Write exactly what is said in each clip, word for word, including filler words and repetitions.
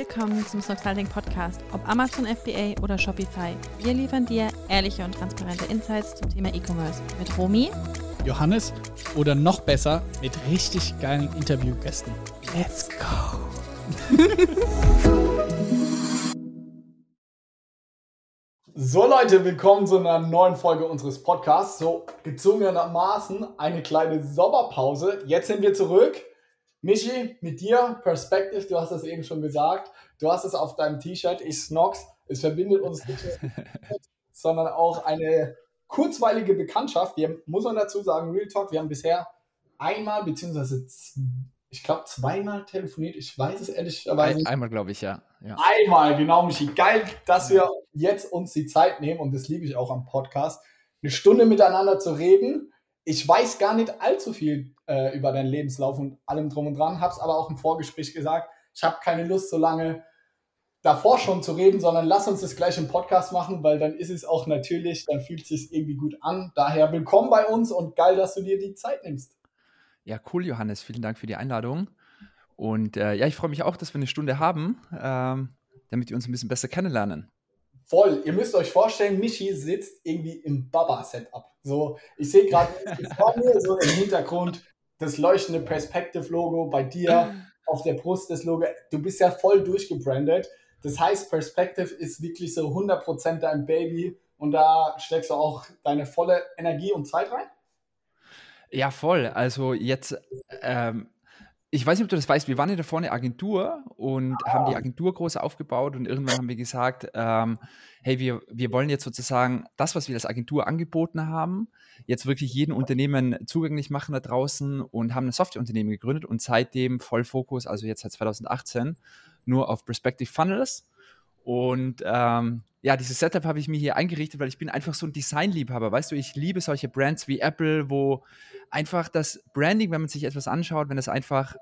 Willkommen zum Snoxalting Podcast, ob Amazon F B A oder Shopify. Wir liefern dir ehrliche und transparente Insights zum Thema E-Commerce mit Romy, Johannes oder noch besser mit richtig geilen Interviewgästen. Let's go! So Leute, willkommen zu einer neuen Folge unseres Podcasts. So gezwungenermaßen eine kleine Sommerpause. Jetzt sind wir zurück. Michi, mit dir, Perspective, du hast das eben schon gesagt. Du hast es auf deinem T-Shirt, ich Snox. Es verbindet uns nicht nur, sondern auch eine kurzweilige Bekanntschaft. Wir, muss man dazu sagen, Real Talk, wir haben bisher einmal, beziehungsweise ich glaube zweimal telefoniert. Ich weiß es ehrlicherweise nicht. Einmal, glaube ich, ja. ja. Einmal, genau, Michi. Geil, dass wir jetzt uns die Zeit nehmen, und das liebe ich auch am Podcast, eine Stunde miteinander zu reden. Ich weiß gar nicht allzu viel äh, über deinen Lebenslauf und allem drum und dran, hab's aber auch im Vorgespräch gesagt, ich habe keine Lust, so lange davor schon zu reden, sondern lass uns das gleich im Podcast machen, weil dann ist es auch natürlich, dann fühlt es sich irgendwie gut an. Daher willkommen bei uns und geil, dass du dir die Zeit nimmst. Ja, cool, Johannes. Vielen Dank für die Einladung. Und äh, ja, ich freue mich auch, dass wir eine Stunde haben, ähm, damit wir uns ein bisschen besser kennenlernen. Voll. Ihr müsst euch vorstellen, Michi sitzt irgendwie im Baba-Setup. So, ich sehe gerade vor mir so im Hintergrund das leuchtende Perspective-Logo, bei dir auf der Brust das Logo. Du bist ja voll durchgebrandet. Das heißt, Perspective ist wirklich so hundert Prozent dein Baby und da steckst du auch deine volle Energie und Zeit rein? Ja, voll. Also jetzt, ähm, ich weiß nicht, ob du das weißt, wir waren ja davor eine Agentur und ah. haben die Agentur groß aufgebaut und irgendwann haben wir gesagt, ähm, hey, wir, wir wollen jetzt sozusagen das, was wir als Agentur angeboten haben, jetzt wirklich jedem Unternehmen zugänglich machen da draußen und haben ein Softwareunternehmen gegründet und seitdem voll Fokus, also jetzt seit zwanzig achtzehn, nur auf Perspective Funnels. Und ähm, ja, dieses Setup habe ich mir hier eingerichtet, weil ich bin einfach so ein Designliebhaber. Weißt du, ich liebe solche Brands wie Apple, wo einfach das Branding, wenn man sich etwas anschaut, wenn es einfach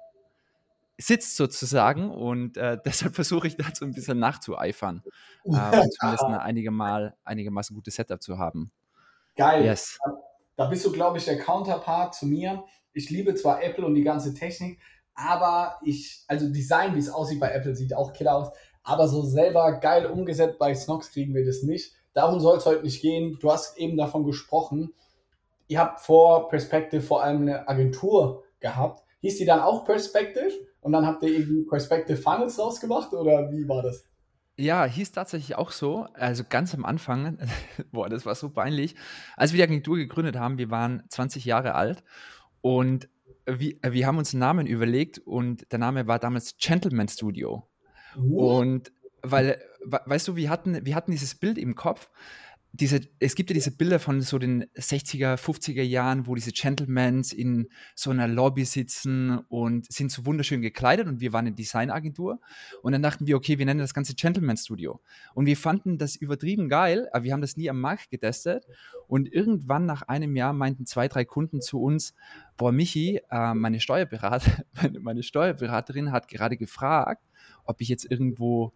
sitzt sozusagen. Und äh, deshalb versuche ich dazu ein bisschen nachzueifern. Äh, und zumindest ein einigemal, einigermaßen gutes Setup zu haben. Geil. Yes. Da bist du, glaube ich, der Counterpart zu mir. Ich liebe zwar Apple und die ganze Technik, aber ich, also Design, wie es aussieht bei Apple, sieht auch killer aus. Aber so selber geil umgesetzt bei Snox kriegen wir das nicht. Darum soll es heute nicht gehen. Du hast eben davon gesprochen. Ihr habt vor Perspective vor allem eine Agentur gehabt. Hieß die dann auch Perspective? Und dann habt ihr irgendwie Perspective Funnels rausgemacht? Oder wie war das? Ja, hieß tatsächlich auch so. Also ganz am Anfang, boah, das war so peinlich. Als wir die Agentur gegründet haben, wir waren zwanzig Jahre alt und wir, wir haben uns einen Namen überlegt und der Name war damals Gentleman Studio. Und weil, weißt du, wir hatten, wir hatten dieses Bild im Kopf, diese, es gibt ja diese Bilder von so den sechziger, fünfziger Jahren, wo diese Gentlemans in so einer Lobby sitzen und sind so wunderschön gekleidet und wir waren eine Designagentur und dann dachten wir, okay, wir nennen das Ganze Gentleman Studio und wir fanden das übertrieben geil, aber wir haben das nie am Markt getestet und irgendwann nach einem Jahr meinten zwei, drei Kunden zu uns, boah Michi, äh, meine, Steuerberater, meine, meine Steuerberaterin hat gerade gefragt, ob ich jetzt irgendwo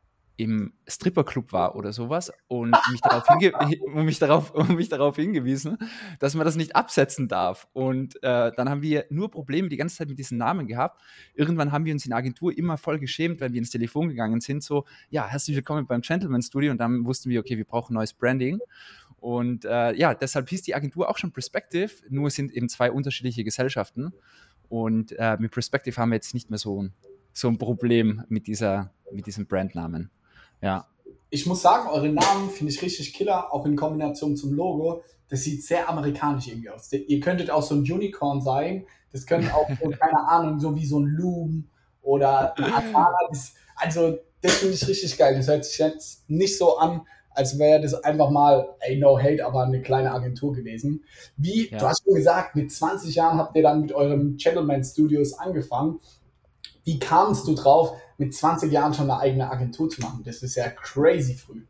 im Stripperclub war oder sowas und mich darauf, hinge- und mich darauf, und mich darauf hingewiesen, dass man das nicht absetzen darf. Und äh, dann haben wir nur Probleme die ganze Zeit mit diesen Namen gehabt. Irgendwann haben wir uns in der Agentur immer voll geschämt, wenn wir ins Telefon gegangen sind, so, ja, herzlich willkommen beim Gentleman Studio und dann wussten wir, okay, wir brauchen neues Branding. Und äh, ja, deshalb hieß die Agentur auch schon Perspective, nur es sind eben zwei unterschiedliche Gesellschaften und äh, mit Perspective haben wir jetzt nicht mehr so ein, so ein Problem mit, dieser, mit diesem Brandnamen. Ja. Ich muss sagen, eure Namen finde ich richtig killer, auch in Kombination zum Logo. Das sieht sehr amerikanisch irgendwie aus. Ihr könntet auch so ein Unicorn sein. Das könnte auch, so, keine Ahnung, so wie so ein Loom oder ein Atara. Das, also, das finde ich richtig geil. Das hört sich jetzt nicht so an, als wäre das einfach mal, ey, no hate, aber eine kleine Agentur gewesen. Wie, ja. Du hast schon gesagt, mit zwanzig Jahren habt ihr dann mit eurem Gentleman Studios angefangen. Wie kamst du drauf, mit zwanzig Jahren schon eine eigene Agentur zu machen? Das ist ja crazy früh.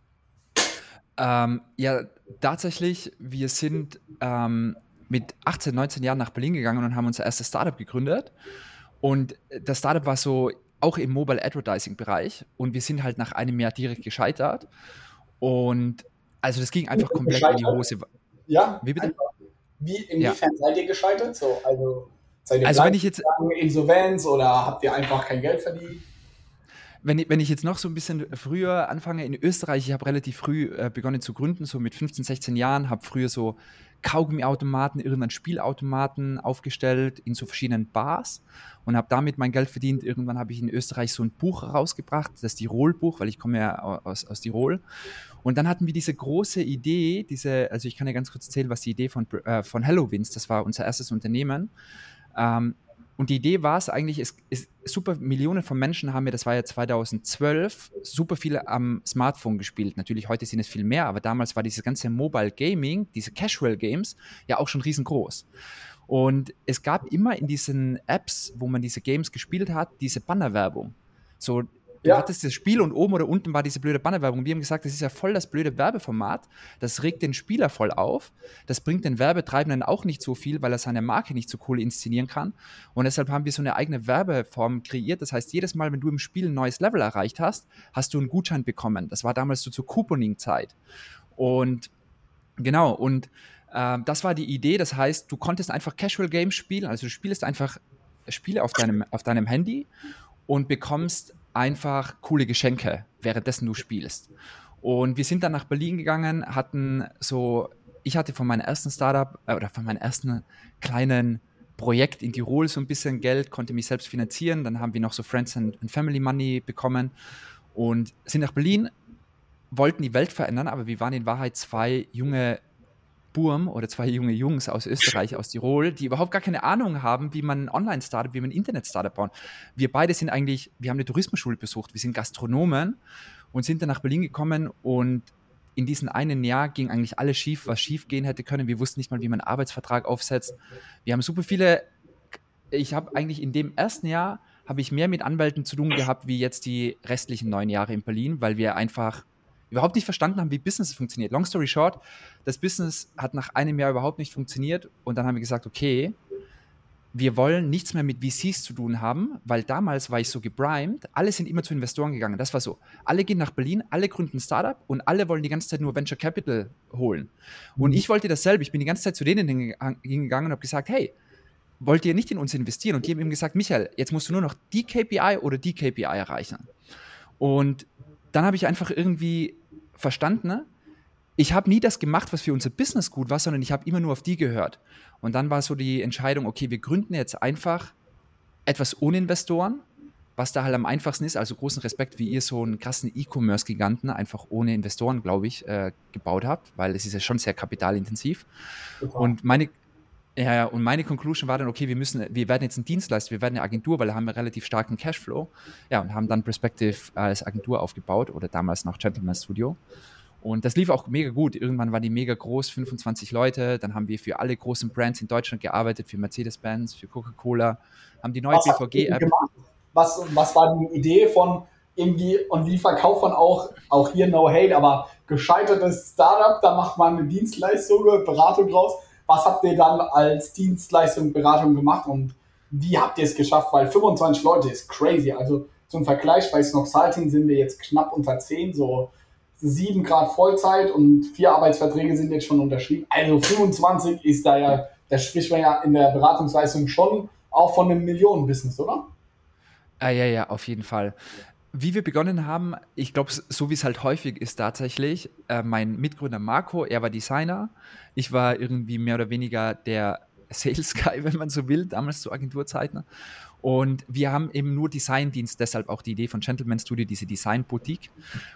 Ähm, ja, tatsächlich, wir sind ähm, mit achtzehn, neunzehn Jahren nach Berlin gegangen und haben unser erstes Startup gegründet. Und das Startup war so auch im Mobile Advertising Bereich und wir sind halt nach einem Jahr direkt gescheitert. Und also das ging einfach komplett in die Hose. Ja, wie bitte? Wie, inwiefern ja. seid ihr gescheitert? So, also seid ihr also wenn ich jetzt Insolvenz oder habt ihr einfach kein Geld verdient? wenn ich, wenn ich jetzt noch so ein bisschen früher anfange, in Österreich, ich habe relativ früh äh, begonnen zu gründen, so mit fünfzehn, sechzehn Jahren, habe früher so Kaugummiautomaten, irgendwann Spielautomaten aufgestellt in so verschiedenen Bars und habe damit mein Geld verdient. Irgendwann habe ich in Österreich so ein Buch rausgebracht, das Tirol-Buch, weil ich komme ja aus, aus Tirol. Und dann hatten wir diese große Idee, diese, also ich kann ja ganz kurz erzählen, was die Idee von, äh, von HelloWinz, das war unser erstes Unternehmen. Ähm, und die Idee war es eigentlich, es ist super, Millionen von Menschen haben ja, das war ja zweitausendzwölf, super viele am Smartphone gespielt. Natürlich, heute sind es viel mehr, aber damals war dieses ganze Mobile Gaming, diese Casual Games, ja auch schon riesengroß. Und es gab immer in diesen Apps, wo man diese Games gespielt hat, diese Bannerwerbung. So, du ja. hattest das Spiel und oben oder unten war diese blöde Bannerwerbung. Wir haben gesagt, das ist ja voll das blöde Werbeformat. Das regt den Spieler voll auf. Das bringt den Werbetreibenden auch nicht so viel, weil er seine Marke nicht so cool inszenieren kann. Und deshalb haben wir so eine eigene Werbeform kreiert. Das heißt, jedes Mal, wenn du im Spiel ein neues Level erreicht hast, hast du einen Gutschein bekommen. Das war damals so zur Couponing-Zeit. Und genau, und äh, das war die Idee. Das heißt, du konntest einfach Casual Games spielen. Also du spielst einfach Spiele auf deinem, auf deinem Handy und bekommst einfach coole Geschenke, währenddessen du spielst. Und wir sind dann nach Berlin gegangen, hatten so, ich hatte von meinem ersten Startup äh, oder von meinem ersten kleinen Projekt in Tirol so ein bisschen Geld, konnte mich selbst finanzieren. Dann haben wir noch so Friends and, and Family Money bekommen und sind nach Berlin, wollten die Welt verändern, aber wir waren in Wahrheit zwei junge Burm oder zwei junge Jungs aus Österreich, aus Tirol, die überhaupt gar keine Ahnung haben, wie man ein Online-Startup, wie man ein Internet-Startup baut. Wir beide sind eigentlich, wir haben eine Tourismusschule besucht, wir sind Gastronomen und sind dann nach Berlin gekommen und in diesem einen Jahr ging eigentlich alles schief, was schief gehen hätte können. Wir wussten nicht mal, wie man einen Arbeitsvertrag aufsetzt. Wir haben super viele, ich habe eigentlich in dem ersten Jahr, habe ich mehr mit Anwälten zu tun gehabt, wie jetzt die restlichen neun Jahre in Berlin, weil wir einfach überhaupt nicht verstanden haben, wie Business funktioniert. Long story short, das Business hat nach einem Jahr überhaupt nicht funktioniert und dann haben wir gesagt, okay, wir wollen nichts mehr mit V Cs zu tun haben, weil damals war ich so geprimed, alle sind immer zu Investoren gegangen, das war so. Alle gehen nach Berlin, alle gründen ein Startup und alle wollen die ganze Zeit nur Venture Capital holen. Und ich wollte dasselbe, ich bin die ganze Zeit zu denen hingegangen und habe gesagt, hey, wollt ihr nicht in uns investieren? Und die haben ihm gesagt, Michael, jetzt musst du nur noch die K P I oder die K P I erreichen. Und dann habe ich einfach irgendwie verstanden, ne? Ich habe nie das gemacht, was für unser Business gut war, sondern ich habe immer nur auf die gehört. Und dann war so die Entscheidung, okay, wir gründen jetzt einfach etwas ohne Investoren, was da halt am einfachsten ist. Also großen Respekt, wie ihr so einen krassen E-Commerce-Giganten einfach ohne Investoren, glaube ich, äh, gebaut habt, weil es ist ja schon sehr kapitalintensiv. Super. Und meine Ja, ja, und meine Conclusion war dann, okay, wir müssen, wir werden jetzt ein Dienstleister, wir werden eine Agentur, weil da haben wir relativ starken Cashflow. Ja, und haben dann Perspective als Agentur aufgebaut oder damals noch Gentleman Studio. Und das lief auch mega gut. Irgendwann war die mega groß, fünfundzwanzig Leute. Dann haben wir für alle großen Brands in Deutschland gearbeitet, für Mercedes-Benz, für Coca-Cola, haben die neue B V G-App. Was, was war die Idee von irgendwie, und wie verkauft man auch, auch hier no hate, aber gescheitertes Startup, da macht man eine Dienstleistung, Beratung draus. Was habt ihr dann als Dienstleistung, Beratung gemacht und wie habt ihr es geschafft? Weil fünfundzwanzig Leute ist crazy. Also zum Vergleich, bei Snoxalting sind wir jetzt knapp unter zehn, so sieben Grad Vollzeit und vier Arbeitsverträge sind jetzt schon unterschrieben. Also fünfundzwanzig ist da ja, da spricht man ja in der Beratungsleistung schon auch von einem Millionen-Business, oder? Ah, ja, ja, auf jeden Fall. Wie wir begonnen haben, ich glaube, so wie es halt häufig ist tatsächlich, äh, mein Mitgründer Marco, er war Designer, ich war irgendwie mehr oder weniger der Sales Guy, wenn man so will, damals zu Agenturzeiten. Und wir haben eben nur Designdienst, deshalb auch die Idee von Gentleman Studio, diese Design-Boutique.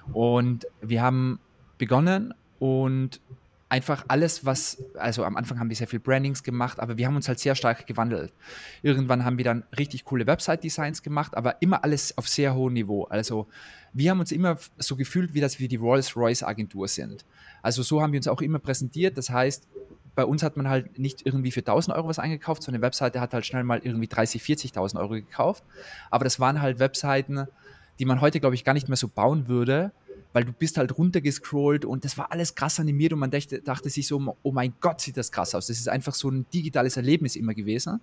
Und wir haben begonnen und einfach alles, was, also am Anfang haben wir sehr viel Brandings gemacht, aber wir haben uns halt sehr stark gewandelt. Irgendwann haben wir dann richtig coole Website-Designs gemacht, aber immer alles auf sehr hohem Niveau. Also wir haben uns immer so gefühlt, wie dass wir die Rolls-Royce-Agentur sind. Also so haben wir uns auch immer präsentiert. Das heißt, bei uns hat man halt nicht irgendwie für tausend Euro was eingekauft, so eine Webseite hat halt schnell mal irgendwie dreißig, vierzigtausend Euro gekauft. Aber das waren halt Webseiten, die man heute, glaube ich, gar nicht mehr so bauen würde, weil du bist halt runtergescrollt und das war alles krass animiert und man dachte, dachte sich so, oh mein Gott, sieht das krass aus. Das ist einfach so ein digitales Erlebnis immer gewesen.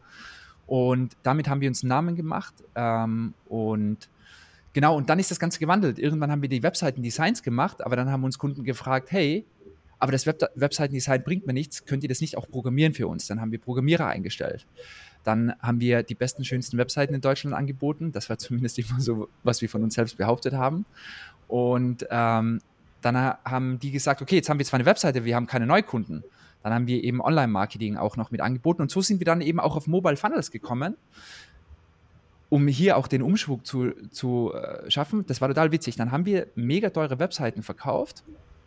Und damit haben wir uns einen Namen gemacht ähm, und genau, und dann ist das Ganze gewandelt. Irgendwann haben wir die Webseiten-Designs gemacht, aber dann haben uns Kunden gefragt, hey, aber das Web- Webseiten-Design bringt mir nichts, könnt ihr das nicht auch programmieren für uns? Dann haben wir Programmierer eingestellt. dann haben wir die besten, schönsten Webseiten in Deutschland angeboten. Das war zumindest immer so, was wir von uns selbst behauptet haben. Und ähm, dann haben die gesagt, okay, jetzt haben wir zwar eine Webseite, wir haben keine Neukunden. Dann haben wir eben Online-Marketing auch noch mit angeboten. Und so sind wir dann eben auch auf Mobile Funnels gekommen, um hier auch den Umschwung zu, zu äh, schaffen. Das war total witzig. Dann haben wir mega teure Webseiten verkauft.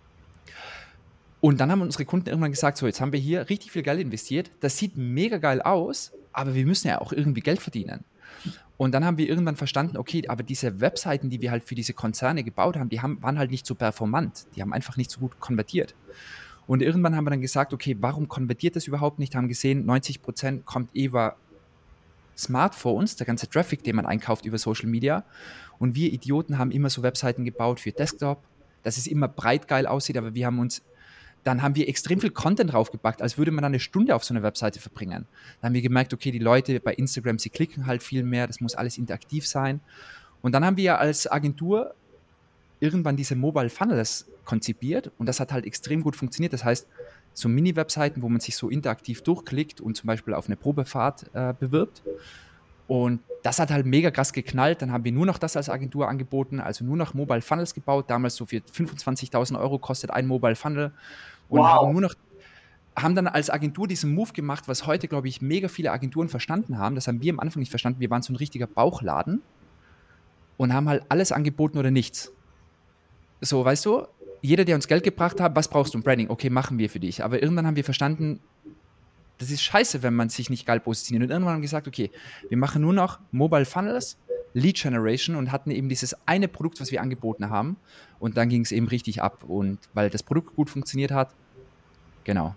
Und dann haben unsere Kunden irgendwann gesagt, so, jetzt haben wir hier richtig viel Geld investiert. Das sieht mega geil aus, aber wir müssen ja auch irgendwie Geld verdienen. Und dann haben wir irgendwann verstanden, okay, aber diese Webseiten, die wir halt für diese Konzerne gebaut haben, die haben, waren halt nicht so performant. Die haben einfach nicht so gut konvertiert. Und irgendwann haben wir dann gesagt, okay, warum konvertiert das überhaupt nicht? Haben gesehen, neunzig Prozent kommt über Smartphones, der ganze Traffic, den man einkauft über Social Media. Und wir Idioten haben immer so Webseiten gebaut für Desktop, dass es immer breit geil aussieht, aber wir haben uns, dann haben wir extrem viel Content draufgepackt, als würde man dann eine Stunde auf so eine Webseite verbringen. Dann haben wir gemerkt, okay, die Leute bei Instagram, sie klicken halt viel mehr, das muss alles interaktiv sein. Und dann haben wir als Agentur irgendwann diese Mobile Funnels konzipiert und das hat halt extrem gut funktioniert. Das heißt, so Mini-Webseiten, wo man sich so interaktiv durchklickt und zum Beispiel auf eine Probefahrt äh, bewirbt. Und das hat halt mega krass geknallt. Dann haben wir nur noch das als Agentur angeboten, also nur noch Mobile Funnels gebaut. Damals so für fünfundzwanzigtausend Euro kostet ein Mobile Funnel. Und wow. haben nur noch, haben dann als Agentur diesen Move gemacht, was heute, glaube ich, mega viele Agenturen verstanden haben. Das haben wir am Anfang nicht verstanden. Wir waren so ein richtiger Bauchladen und haben halt alles angeboten oder nichts. So, weißt du, jeder, der uns Geld gebracht hat, was brauchst du? Ein Branding? Okay, machen wir für dich. Aber irgendwann haben wir verstanden, das ist scheiße, wenn man sich nicht geil positioniert. Und irgendwann haben wir gesagt, okay, wir machen nur noch Mobile Funnels, Lead Generation und hatten eben dieses eine Produkt, was wir angeboten haben. Und dann ging es eben richtig ab. Und weil das Produkt gut funktioniert hat, genau.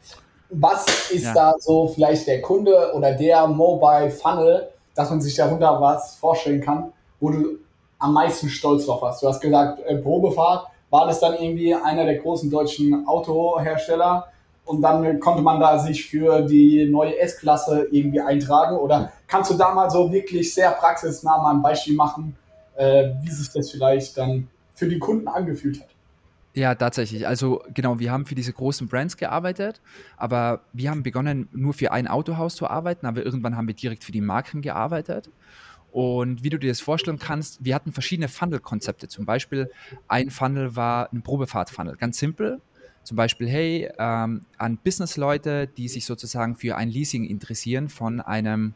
Was ist ja. da so vielleicht der Kunde oder der Mobile Funnel, dass man sich darunter was vorstellen kann, wo du am meisten stolz drauf hast? Du hast gesagt, äh, Probefahrt. War das dann irgendwie einer der großen deutschen Autohersteller? Und dann konnte man da sich für die neue S-Klasse irgendwie eintragen? Oder kannst du da mal so wirklich sehr praxisnah mal ein Beispiel machen, äh, wie sich das vielleicht dann für die Kunden angefühlt hat? Ja, tatsächlich. Also genau, wir haben für diese großen Brands gearbeitet, aber wir haben begonnen, nur für ein Autohaus zu arbeiten, aber irgendwann haben wir direkt für die Marken gearbeitet. Und wie du dir das vorstellen kannst, wir hatten verschiedene Funnel-Konzepte. Zum Beispiel ein Funnel war ein Probefahrt-Funnel, ganz simpel. Zum Beispiel, hey, ähm, an Business-Leute, die sich sozusagen für ein Leasing interessieren von einem,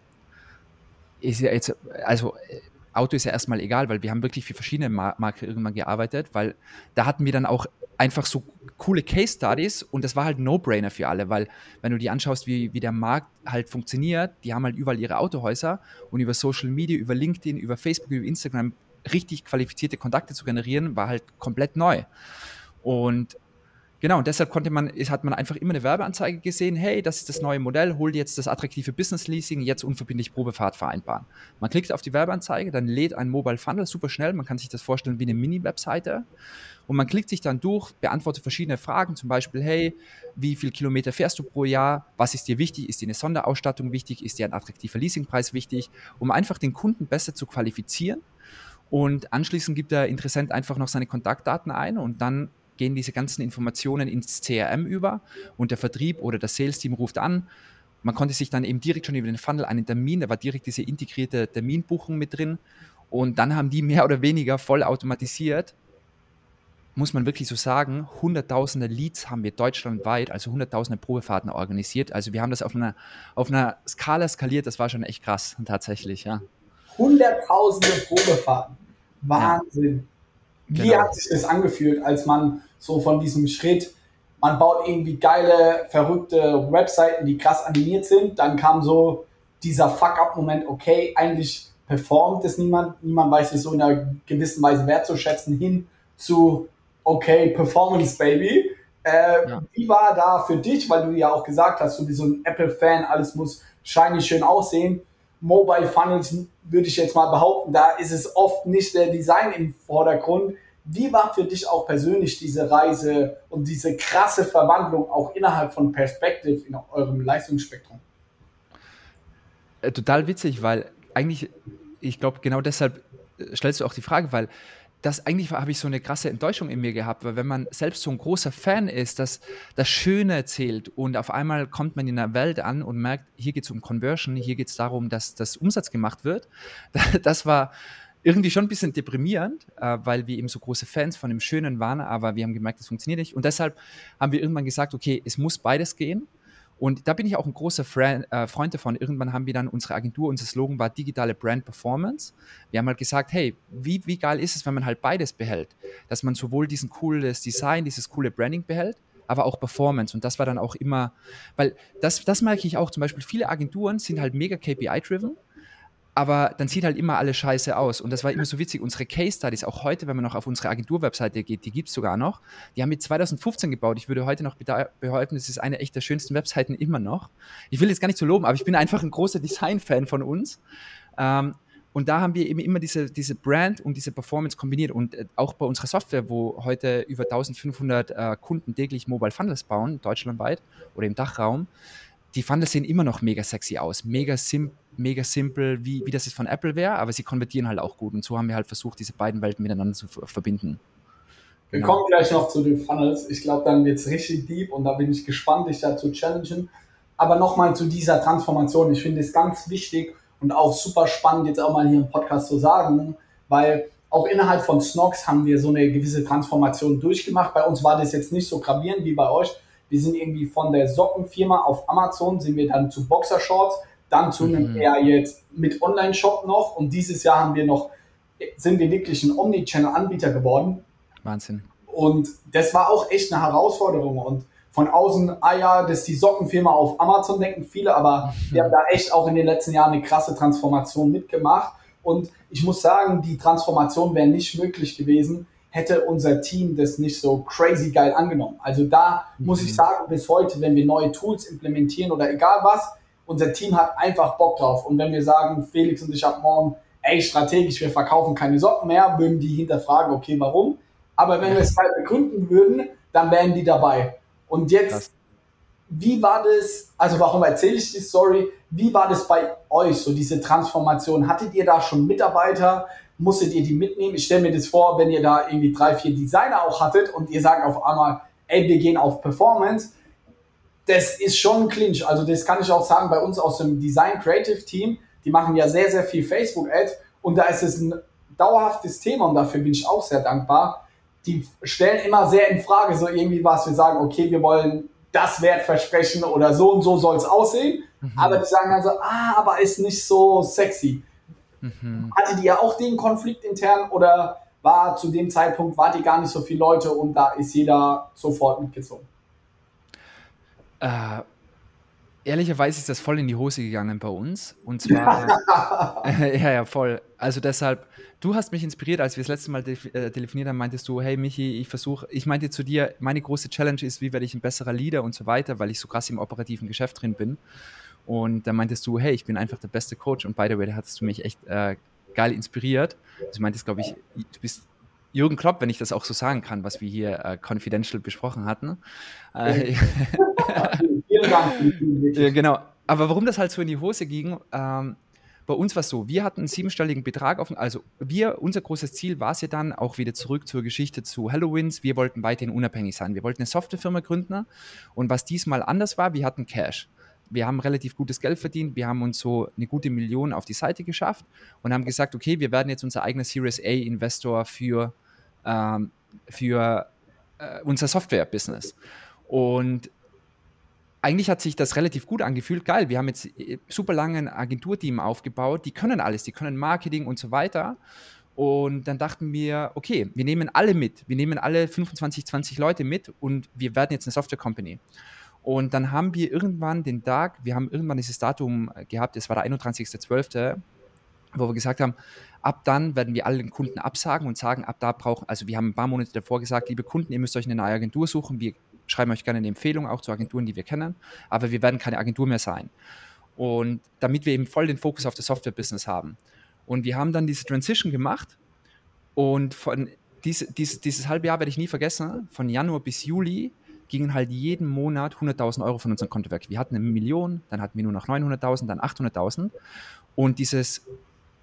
ist ja jetzt, also Auto ist ja erstmal egal, weil wir haben wirklich für verschiedene Mar- Marken irgendwann gearbeitet, weil da hatten wir dann auch einfach so coole Case-Studies und das war halt ein No-Brainer für alle, weil wenn du dir anschaust, wie, wie der Markt halt funktioniert, die haben halt überall ihre Autohäuser und über Social Media, über LinkedIn, über Facebook, über Instagram richtig qualifizierte Kontakte zu generieren, war halt komplett neu. Und genau, und deshalb konnte man, hat man einfach immer eine Werbeanzeige gesehen, hey, das ist das neue Modell, hol dir jetzt das attraktive Business-Leasing, jetzt unverbindlich Probefahrt vereinbaren. Man klickt auf die Werbeanzeige, dann lädt ein Mobile Funnel super schnell, man kann sich das vorstellen wie eine Mini-Webseite und man klickt sich dann durch, beantwortet verschiedene Fragen, zum Beispiel, hey, wie viel Kilometer fährst du pro Jahr, was ist dir wichtig, ist dir eine Sonderausstattung wichtig, ist dir ein attraktiver Leasingpreis wichtig, um einfach den Kunden besser zu qualifizieren und anschließend gibt der Interessent einfach noch seine Kontaktdaten ein und dann gehen diese ganzen Informationen ins C R M über und der Vertrieb oder das Sales-Team ruft an. Man konnte sich dann eben direkt schon über den Funnel einen Termin, da war direkt diese integrierte Terminbuchung mit drin und dann haben die mehr oder weniger voll automatisiert, muss man wirklich so sagen, hunderttausende Leads haben wir deutschlandweit, also hunderttausende Probefahrten organisiert. Also wir haben das auf einer, auf einer Skala skaliert, das war schon echt krass, tatsächlich, ja. Hunderttausende Probefahrten, Wahnsinn. Ja. Wie Genau. hat sich das angefühlt, als man so von diesem Schritt, man baut irgendwie geile, verrückte Webseiten, die krass animiert sind, dann kam so dieser Fuck-up-Moment, okay, eigentlich performt es niemand, niemand weiß es so in einer gewissen Weise wertzuschätzen, hin zu, okay, Performance, Baby. Äh, Ja. Wie war da für dich, weil du ja auch gesagt hast, du bist so ein Apple-Fan, alles muss shiny schön aussehen, Mobile Funnels würde ich jetzt mal behaupten, da ist es oft nicht der Design im Vordergrund. Wie war für dich auch persönlich diese Reise und diese krasse Verwandlung auch innerhalb von Perspective in eurem Leistungsspektrum? Äh, total witzig, weil eigentlich, ich glaube, genau deshalb stellst du auch die Frage, weil das eigentlich habe ich so eine krasse Enttäuschung in mir gehabt, weil wenn man selbst so ein großer Fan ist, dass das Schöne erzählt und auf einmal kommt man in einer Welt an und merkt, hier geht es um Conversion, hier geht es darum, dass das Umsatz gemacht wird. Das war irgendwie schon ein bisschen deprimierend, äh, weil wir eben so große Fans von dem Schönen waren, aber wir haben gemerkt, das funktioniert nicht. Und deshalb haben wir irgendwann gesagt, okay, es muss beides gehen. Und da bin ich auch ein großer Freund, äh, Freund davon. Irgendwann haben wir dann unsere Agentur, unser Slogan war digitale Brand Performance. Wir haben halt gesagt, hey, wie, wie geil ist es, wenn man halt beides behält? Dass man sowohl diesen cooles Design, dieses coole Branding behält, aber auch Performance. Und das war dann auch immer, weil das, das merke ich auch, zum Beispiel viele Agenturen sind halt mega K P I-driven, aber dann sieht halt immer alles scheiße aus. Und das war immer so witzig. Unsere Case-Studies, auch heute, wenn man noch auf unsere Agentur-Webseite geht, die gibt es sogar noch, die haben wir zwanzig fünfzehn gebaut. Ich würde heute noch behaupten, das ist eine echt der schönsten Webseiten immer noch. Ich will jetzt gar nicht so loben, aber ich bin einfach ein großer Design-Fan von uns. Ähm, und da haben wir eben immer diese, diese Brand und diese Performance kombiniert. Und äh, auch bei unserer Software, wo heute über eintausendfünfhundert äh, Kunden täglich Mobile Funnels bauen, deutschlandweit oder im Dachraum, die Funnels sehen immer noch mega sexy aus, mega, sim mega simpel, wie, wie das jetzt von Apple wäre, aber sie konvertieren halt auch gut. Und so haben wir halt versucht, diese beiden Welten miteinander zu verbinden. Wir genau. kommen gleich noch zu den Funnels. Ich glaube, dann wird es richtig deep und da bin ich gespannt, dich da zu challengen. Aber nochmal zu dieser Transformation. Ich finde es ganz wichtig und auch super spannend, jetzt auch mal hier im Podcast zu sagen, weil auch innerhalb von Snox haben wir so eine gewisse Transformation durchgemacht. Bei uns war das jetzt nicht so gravierend wie bei euch. Wir sind irgendwie von der Sockenfirma auf Amazon, sind wir dann zu Boxershorts, dann zu einem mhm. eher jetzt mit Online-Shop noch und dieses Jahr haben wir noch, sind wir wirklich ein Omnichannel-Anbieter geworden. Wahnsinn. Und das war auch echt eine Herausforderung und von außen, ah ja, das ist die Sockenfirma auf Amazon, denken viele, aber mhm. wir haben da echt auch in den letzten Jahren eine krasse Transformation mitgemacht und ich muss sagen, die Transformation wäre nicht möglich gewesen, hätte unser Team das nicht so crazy geil angenommen. Also da mhm. muss ich sagen, bis heute, wenn wir neue Tools implementieren oder egal was, unser Team hat einfach Bock drauf. Und wenn wir sagen, Felix und ich ab morgen, ey, strategisch, wir verkaufen keine Socken mehr, würden die hinterfragen, okay, warum? Aber wenn wir es halt begründen würden, dann wären die dabei. Und jetzt, Krass. Wie war das, also warum erzähle ich die Story, wie war das bei euch, so diese Transformation? Hattet ihr da schon Mitarbeiter? Musstet ihr die mitnehmen? Ich stelle mir das vor, wenn ihr da irgendwie drei, vier Designer auch hattet und ihr sagt auf einmal, ey, wir gehen auf Performance. Das ist schon ein Clinch. Also das kann ich auch sagen, bei uns aus dem Design-Creative-Team, die machen ja sehr, sehr viel Facebook-Ads und da ist es ein dauerhaftes Thema und dafür bin ich auch sehr dankbar. Die stellen immer sehr in Frage, so irgendwie was, wir sagen, okay, wir wollen das Wertversprechen oder so und so soll es aussehen, mhm. aber die sagen dann so, ah, aber ist nicht so sexy. Mhm. Hattet ihr auch den Konflikt intern oder war zu dem Zeitpunkt, wart ihr gar nicht so viele Leute und da ist jeder sofort mitgezogen? Äh, ehrlicherweise ist das voll in die Hose gegangen bei uns. Und zwar, äh, ja, ja, voll. Also deshalb, du hast mich inspiriert, als wir das letzte Mal te- äh, telefoniert haben, meintest du, hey Michi, ich versuche, ich meinte zu dir, meine große Challenge ist, wie werde ich ein besserer Leader und so weiter, weil ich so krass im operativen Geschäft drin bin. Und dann meintest du, hey, ich bin einfach der beste Coach. Und by the way, da hattest du mich echt äh, geil inspiriert. Also du meintest, glaube ich, du bist Jürgen Klopp, wenn ich das auch so sagen kann, was wir hier äh, confidential besprochen hatten. Äh, Vielen Dank. Ja, genau. Aber warum das halt so in die Hose ging, ähm, bei uns war es so, wir hatten einen siebenstelligen Betrag auf, also wir, unser großes Ziel war es ja dann auch wieder zurück zur Geschichte zu Halloweens. Wir wollten weiterhin unabhängig sein. Wir wollten eine Softwarefirma gründen und was diesmal anders war, wir hatten Cash. Wir haben relativ gutes Geld verdient, wir haben uns so eine gute Million auf die Seite geschafft und haben gesagt, okay, wir werden jetzt unser eigener Series A Investor für, ähm, für äh, unser Software-Business. Und eigentlich hat sich das relativ gut angefühlt. Geil, wir haben jetzt super lange ein Agenturteam aufgebaut, die können alles, die können Marketing und so weiter. Und dann dachten wir, okay, wir nehmen alle mit, wir nehmen alle fünfundzwanzig, zwanzig Leute mit und wir werden jetzt eine Software-Company. Und dann haben wir irgendwann den Tag, wir haben irgendwann dieses Datum gehabt, es war der einunddreißigster zwölfter, wo wir gesagt haben, ab dann werden wir allen Kunden absagen und sagen, ab da brauchen, also wir haben ein paar Monate davor gesagt, liebe Kunden, ihr müsst euch eine neue Agentur suchen, wir schreiben euch gerne eine Empfehlung, auch zu Agenturen, die wir kennen, aber wir werden keine Agentur mehr sein. Und damit wir eben voll den Fokus auf das Software-Business haben. Und wir haben dann diese Transition gemacht und von diese, diese, dieses halbe Jahr werde ich nie vergessen, von Januar bis Juli gingen halt jeden Monat hunderttausend Euro von unserem Konto weg. Wir hatten eine Million, dann hatten wir nur noch neunhunderttausend, dann achthunderttausend und dieses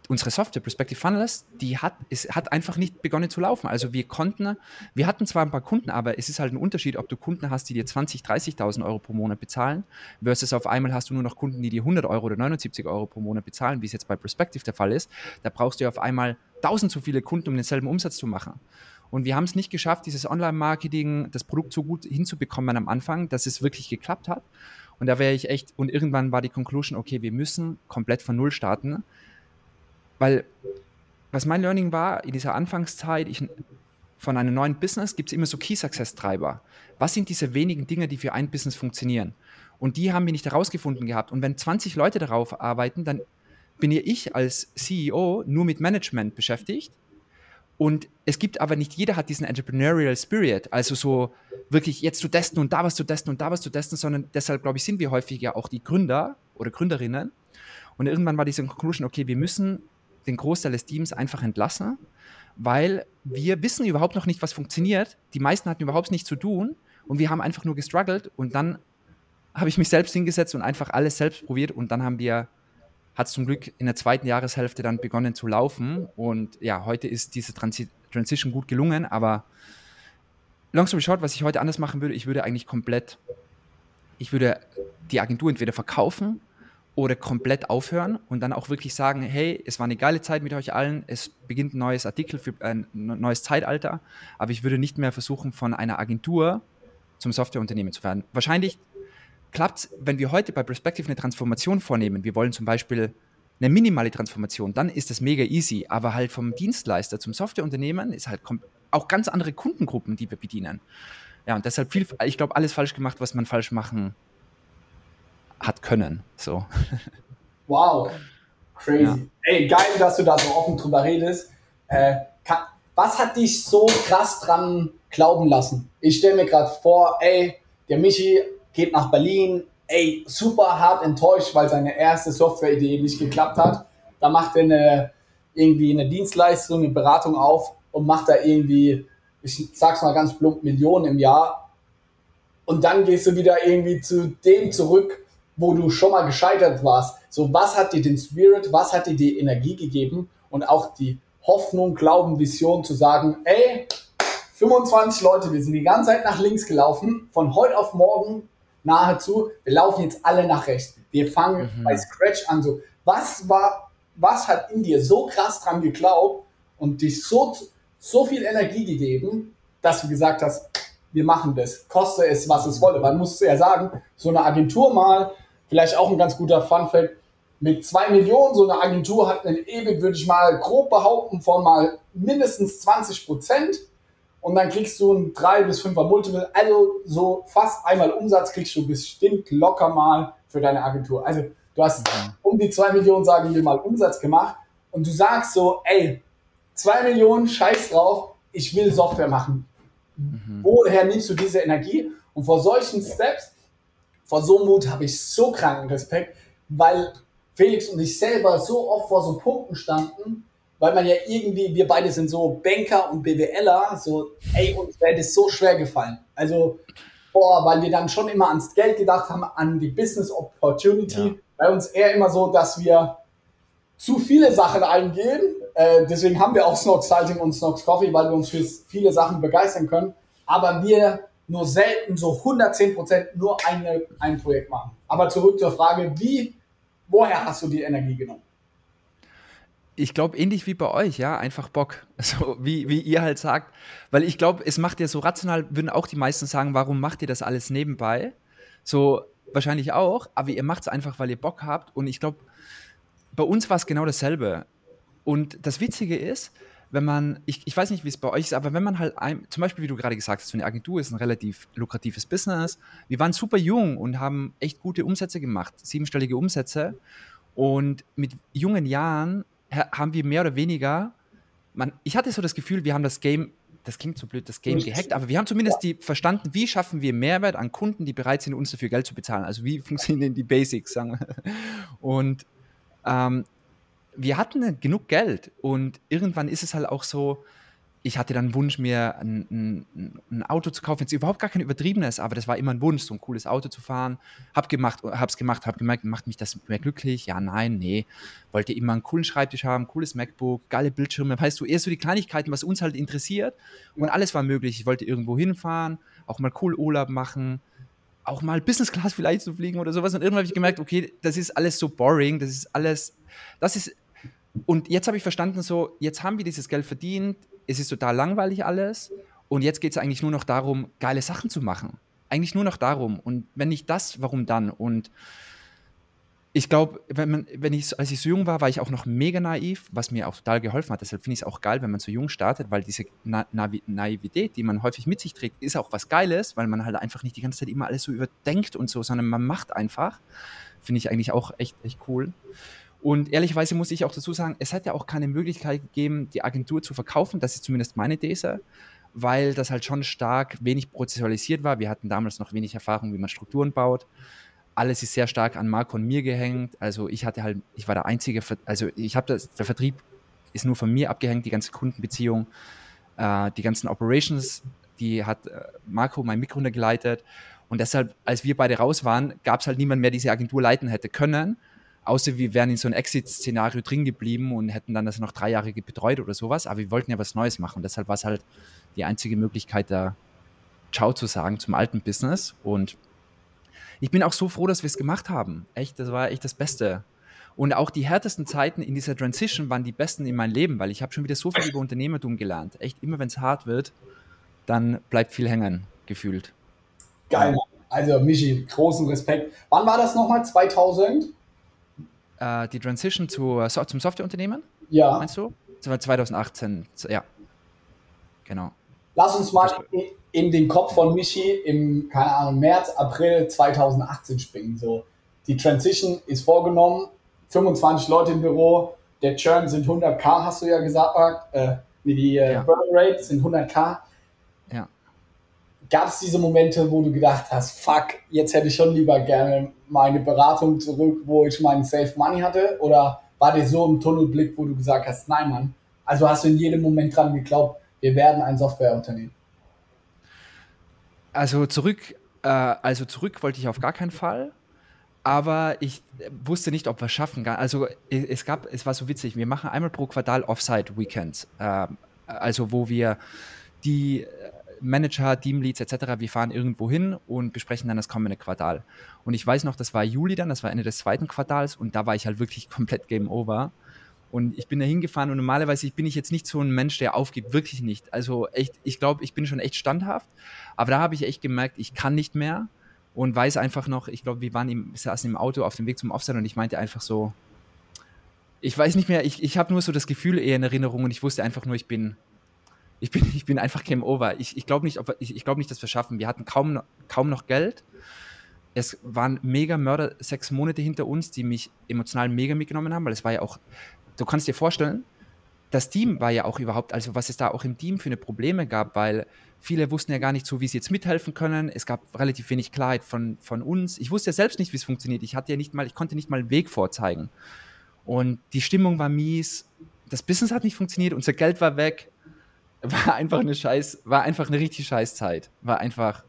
unsere Software, Prospective Funnels, die hat, es hat einfach nicht begonnen zu laufen. Also wir konnten, wir hatten zwar ein paar Kunden, aber es ist halt ein Unterschied, ob du Kunden hast, die dir zwanzig, dreißigtausend Euro pro Monat bezahlen, versus auf einmal hast du nur noch Kunden, die dir hundert Euro oder neunundsiebzig Euro pro Monat bezahlen, wie es jetzt bei Prospective der Fall ist. Da brauchst du ja auf einmal tausend so viele Kunden, um denselben Umsatz zu machen. Und wir haben es nicht geschafft, dieses Online-Marketing, das Produkt so gut hinzubekommen am Anfang, dass es wirklich geklappt hat. Und da wäre ich echt, und irgendwann war die Conclusion, okay, wir müssen komplett von Null starten. Weil, was mein Learning war, in dieser Anfangszeit, ich, von einem neuen Business gibt es immer so Key-Success-Treiber. Was sind diese wenigen Dinge, die für ein Business funktionieren? Und die haben wir nicht herausgefunden gehabt. Und wenn zwanzig Leute darauf arbeiten, dann bin ja ich als C E O nur mit Management beschäftigt. Und es gibt aber nicht jeder hat diesen Entrepreneurial Spirit, also so wirklich jetzt zu testen und da was zu testen und da was zu testen, sondern deshalb, glaube ich, sind wir häufig ja auch die Gründer oder Gründerinnen. Und irgendwann war diese Conclusion, okay, wir müssen den Großteil des Teams einfach entlassen, weil wir wissen überhaupt noch nicht, was funktioniert. Die meisten hatten überhaupt nichts zu tun und wir haben einfach nur gestruggelt und dann habe ich mich selbst hingesetzt und einfach alles selbst probiert und dann haben wir, hat es zum Glück in der zweiten Jahreshälfte dann begonnen zu laufen und ja, heute ist diese Transi- Transition gut gelungen, aber long story short, was ich heute anders machen würde, ich würde eigentlich komplett, ich würde die Agentur entweder verkaufen oder komplett aufhören und dann auch wirklich sagen, hey, es war eine geile Zeit mit euch allen, es beginnt ein neues Artikel für ein neues Zeitalter, aber ich würde nicht mehr versuchen, von einer Agentur zum Softwareunternehmen zu werden. Wahrscheinlich klappt es, wenn wir heute bei Prospective eine Transformation vornehmen, wir wollen zum Beispiel eine minimale Transformation, dann ist das mega easy, aber halt vom Dienstleister zum Softwareunternehmen ist halt auch ganz andere Kundengruppen, die wir bedienen. Ja, und deshalb viel, ich glaube, alles falsch gemacht, was man falsch machen hat können. So. Wow, crazy. Ja. Ey, geil, dass du da so offen drüber redest. Äh, kann, was hat dich so krass dran glauben lassen? Ich stelle mir gerade vor, ey, der Michi geht nach Berlin, ey, super hart enttäuscht, weil seine erste Software-Idee nicht geklappt hat. Da macht er eine, irgendwie eine Dienstleistung, eine Beratung auf und macht da irgendwie, ich sag's mal ganz plump, Millionen im Jahr. Und dann gehst du wieder irgendwie zu dem zurück, wo du schon mal gescheitert warst. So, was hat dir den Spirit, was hat dir die Energie gegeben und auch die Hoffnung, Glauben, Vision zu sagen, ey, fünfundzwanzig Leute, wir sind die ganze Zeit nach links gelaufen, von heute auf morgen nahezu, wir laufen jetzt alle nach rechts. Wir fangen mhm. bei Scratch an. So, was war, was hat in dir so krass dran geglaubt und dich so, so viel Energie gegeben, dass du gesagt hast, wir machen das, koste es, was es wolle. Man muss ja sagen, so eine Agentur mal, vielleicht auch ein ganz guter Funfact, mit zwei Millionen, so eine Agentur hat einen E B I T, würde ich mal grob behaupten, von mal mindestens zwanzig Prozent. Und dann kriegst du ein drei bis fünfer Multiple, also so fast einmal Umsatz kriegst du bestimmt locker mal für deine Agentur. Also du hast um die zwei Millionen, sagen wir mal, Umsatz gemacht und du sagst so, ey, zwei Millionen, scheiß drauf, ich will Software machen. Mhm. Woher nimmst du diese Energie? Und vor solchen Steps, vor so Mut habe ich so kranken Respekt, weil Felix und ich selber so oft vor so Punkten standen, weil man ja irgendwie, wir beide sind so Banker und BWLer, so, ey, uns wäre das so schwer gefallen. Also, boah, weil wir dann schon immer ans Geld gedacht haben, an die Business Opportunity. Ja. Bei uns eher immer so, dass wir zu viele Sachen eingehen. Äh, deswegen haben wir auch Snox Salting und Snox Coffee, weil wir uns für viele Sachen begeistern können. Aber wir nur selten so hundertzehn Prozent nur eine, ein Projekt machen. Aber zurück zur Frage, wie, woher hast du die Energie genommen? Ich glaube, ähnlich wie bei euch, ja, einfach Bock, so wie, wie ihr halt sagt, weil ich glaube, es macht ja so rational, würden auch die meisten sagen, warum macht ihr das alles nebenbei? So wahrscheinlich auch, aber ihr macht es einfach, weil ihr Bock habt und ich glaube, bei uns war es genau dasselbe und das Witzige ist, wenn man, ich, ich weiß nicht, wie es bei euch ist, aber wenn man halt, ein, zum Beispiel, wie du gerade gesagt hast, so eine Agentur ist ein relativ lukratives Business, wir waren super jung und haben echt gute Umsätze gemacht, siebenstellige Umsätze und mit jungen Jahren haben wir mehr oder weniger, man, ich hatte so das Gefühl, wir haben das Game, das klingt so blöd, das Game gehackt, aber wir haben zumindest die verstanden, wie schaffen wir Mehrwert an Kunden, die bereit sind, uns dafür Geld zu bezahlen. Also wie funktionieren die Basics, sagen wir. Und ähm, wir hatten genug Geld und irgendwann ist es halt auch so, ich hatte dann einen Wunsch, mir ein, ein, ein Auto zu kaufen, jetzt überhaupt gar kein übertriebenes, aber das war immer ein Wunsch, so ein cooles Auto zu fahren. Hab gemacht, hab's gemacht, hab gemerkt, macht mich das mehr glücklich? Ja, nein, nee. Wollte immer einen coolen Schreibtisch haben, cooles MacBook, geile Bildschirme, weißt du, eher so die Kleinigkeiten, was uns halt interessiert. Und alles war möglich. Ich wollte irgendwo hinfahren, auch mal cool Urlaub machen, auch mal Business Class vielleicht zu fliegen oder sowas. Und irgendwann habe ich gemerkt, okay, das ist alles so boring, das ist alles, das ist, und jetzt habe ich verstanden, so, jetzt haben wir dieses Geld verdient, es ist total langweilig alles und jetzt geht es eigentlich nur noch darum, geile Sachen zu machen. Eigentlich nur noch darum. Und wenn nicht das, warum dann? Und ich glaube, wenn man, wenn ich, als ich so jung war, war ich auch noch mega naiv, was mir auch total geholfen hat. Deshalb finde ich es auch geil, wenn man so jung startet, weil diese Na- Navi- Naivität, die man häufig mit sich trägt, ist auch was Geiles, weil man halt einfach nicht die ganze Zeit immer alles so überdenkt und so, sondern man macht einfach. Finde ich eigentlich auch echt, echt cool. Und ehrlicherweise muss ich auch dazu sagen, es hat ja auch keine Möglichkeit gegeben, die Agentur zu verkaufen. Das ist zumindest meine These, weil das halt schon stark wenig prozessualisiert war. Wir hatten damals noch wenig Erfahrung, wie man Strukturen baut. Alles ist sehr stark an Marco und mir gehängt. Also ich hatte halt, ich war der einzige, also ich habe das, der Vertrieb ist nur von mir abgehängt, die ganze Kundenbeziehung, äh, die ganzen Operations, die hat äh, Marco, mein Mitgründer, geleitet. Und deshalb, als wir beide raus waren, gab es halt niemand mehr, der diese Agentur leiten hätte können. Außer wir wären in so einem Exit-Szenario drin geblieben und hätten dann das noch drei Jahre betreut oder sowas. Aber wir wollten ja was Neues machen. Deshalb war es halt die einzige Möglichkeit, da Ciao zu sagen zum alten Business. Und ich bin auch so froh, dass wir es gemacht haben. Echt, das war echt das Beste. Und auch die härtesten Zeiten in dieser Transition waren die besten in meinem Leben, weil ich habe schon wieder so viel über Unternehmertum gelernt. Echt, immer wenn es hart wird, dann bleibt viel hängen, gefühlt. Geil. Also Michi, großen Respekt. Wann war das nochmal? zweitausend? Äh, die Transition zu, so, zum Softwareunternehmen? Ja. Meinst du? Das war zwanzig achtzehn, ja. Genau. Lass uns mal in, in den Kopf von Michi im, keine Ahnung, März, April zweitausendachtzehn springen. So, die Transition ist vorgenommen, fünfundzwanzig Leute im Büro, der Churn sind hundert K, hast du ja gesagt, äh, die äh, Ja. Burn Rate sind hundert K. Ja. Gab es diese Momente, wo du gedacht hast, fuck, jetzt hätte ich schon lieber gerne meine Beratung zurück, wo ich meinen Safe Money hatte? Oder war dir so ein Tunnelblick, wo du gesagt hast, nein, Mann, also hast du in jedem Moment dran geglaubt, wir werden ein Softwareunternehmen? Also zurück, äh, also zurück wollte ich auf gar keinen Fall, aber ich äh, wusste nicht, ob wir es schaffen. Gar- Also es es gab, es war so witzig, wir machen einmal pro Quartal Offsite-Weekends, ähm, also wo wir die äh, Manager, Teamleads et cetera, wir fahren irgendwo hin und besprechen dann das kommende Quartal. Und ich weiß noch, das war Juli dann, das war Ende des zweiten Quartals und da war ich halt wirklich komplett Game Over. Und ich bin da hingefahren und normalerweise bin ich jetzt nicht so ein Mensch, der aufgibt, wirklich nicht. Also echt, ich glaube, ich bin schon echt standhaft, aber da habe ich echt gemerkt, ich kann nicht mehr und weiß einfach noch, ich glaube, wir waren im, saßen im Auto auf dem Weg zum Offsite und ich meinte einfach so, ich weiß nicht mehr, ich, ich habe nur so das Gefühl eher in Erinnerung und ich wusste einfach nur, ich bin, ich bin, ich bin einfach Game Over. Ich, ich glaube nicht, ob wir- ich, ich glaub nicht, dass wir es schaffen. Wir hatten kaum, noch- kaum noch Geld. Es waren mega Mörder sechs Monate hinter uns, die mich emotional mega mitgenommen haben, weil es war ja auch, du kannst dir vorstellen, das Team war ja auch überhaupt, also was es da auch im Team für eine Probleme gab, weil viele wussten ja gar nicht so, wie sie jetzt mithelfen können. Es gab relativ wenig Klarheit von, von uns. Ich wusste ja selbst nicht, wie es funktioniert. Ich hatte ja nicht mal, ich konnte nicht mal einen Weg vorzeigen. Und die Stimmung war mies. Das Business hat nicht funktioniert. Unser Geld war weg. War einfach eine Scheiß, war einfach eine richtig scheiß Zeit. War einfach.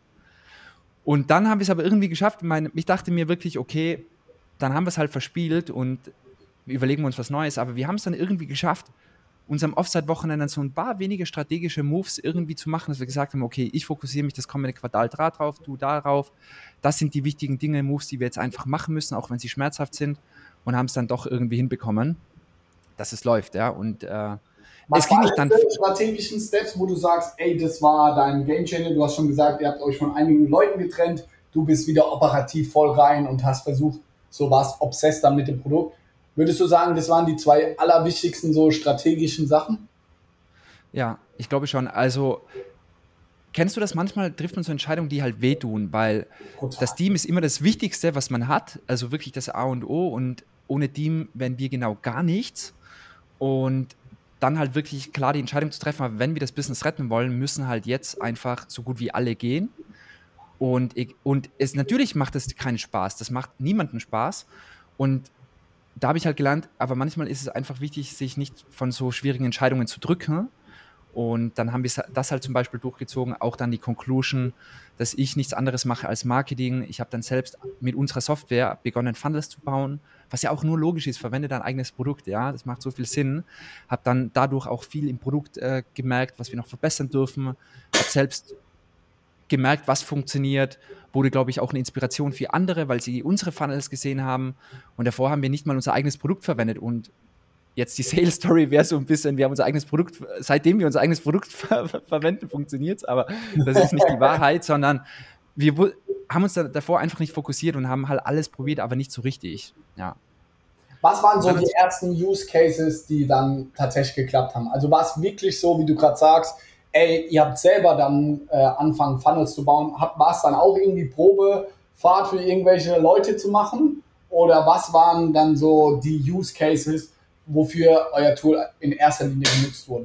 Und dann haben wir es aber irgendwie geschafft. Meine, ich dachte mir wirklich, okay, dann haben wir es halt verspielt und wir überlegen uns was Neues. Aber wir haben es dann irgendwie geschafft, unserem Offside-Wochenende so ein paar wenige strategische Moves irgendwie zu machen, dass wir gesagt haben, okay, ich fokussiere mich das kommende Quartal da drauf, du darauf. Das sind die wichtigen Dinge, Moves, die wir jetzt einfach machen müssen, auch wenn sie schmerzhaft sind, und haben es dann doch irgendwie hinbekommen, dass es läuft, ja. Und äh, Was es ging waren nicht dann. die strategischen Steps, wo du sagst, ey, das war dein Gamechanger, du hast schon gesagt, ihr habt euch von einigen Leuten getrennt, du bist wieder operativ voll rein und hast versucht, so warst obsessed dann mit dem Produkt. Würdest du sagen, das waren die zwei allerwichtigsten so strategischen Sachen? Ja, ich glaube schon. Also, kennst du das? Manchmal trifft man so Entscheidungen, die halt wehtun, weil Total. das Team ist immer das Wichtigste, was man hat. Also wirklich das A und O. Und ohne Team wären wir genau gar nichts. Und dann halt wirklich klar die Entscheidung zu treffen, aber wenn wir das Business retten wollen, müssen halt jetzt einfach so gut wie alle gehen. Und, ich, und es natürlich macht es keinen Spaß. Das macht niemanden Spaß. Und da habe ich halt gelernt, aber manchmal ist es einfach wichtig, sich nicht von so schwierigen Entscheidungen zu drücken Und dann haben wir das halt zum Beispiel durchgezogen, auch dann die Conclusion, dass ich nichts anderes mache als Marketing. Ich habe dann selbst mit unserer Software begonnen, Funnels zu bauen, was ja auch nur logisch ist, verwende dein eigenes Produkt, ja, das macht so viel Sinn. Habe dann dadurch auch viel im Produkt äh, gemerkt, was wir noch verbessern dürfen. Habe selbst gemerkt, was funktioniert, wurde, glaube ich, auch eine Inspiration für andere, weil sie unsere Funnels gesehen haben. Und davor haben wir nicht mal unser eigenes Produkt verwendet. Und jetzt die Sales Story wäre so ein bisschen, wir haben unser eigenes Produkt, seitdem wir unser eigenes Produkt ver- verwenden, funktioniert es, aber das ist nicht die Wahrheit, sondern wir w- haben uns da, davor einfach nicht fokussiert und haben halt alles probiert, aber nicht so richtig. Ja. Was waren so die ersten Use Cases, die dann tatsächlich geklappt haben? Also war es wirklich so, wie du gerade sagst, ey, ihr habt selber dann äh, angefangen, Funnels zu bauen, war es dann auch irgendwie Probefahrt für irgendwelche Leute zu machen? Oder was waren dann so die Use Cases, wofür euer Tool in erster Linie genutzt wurde?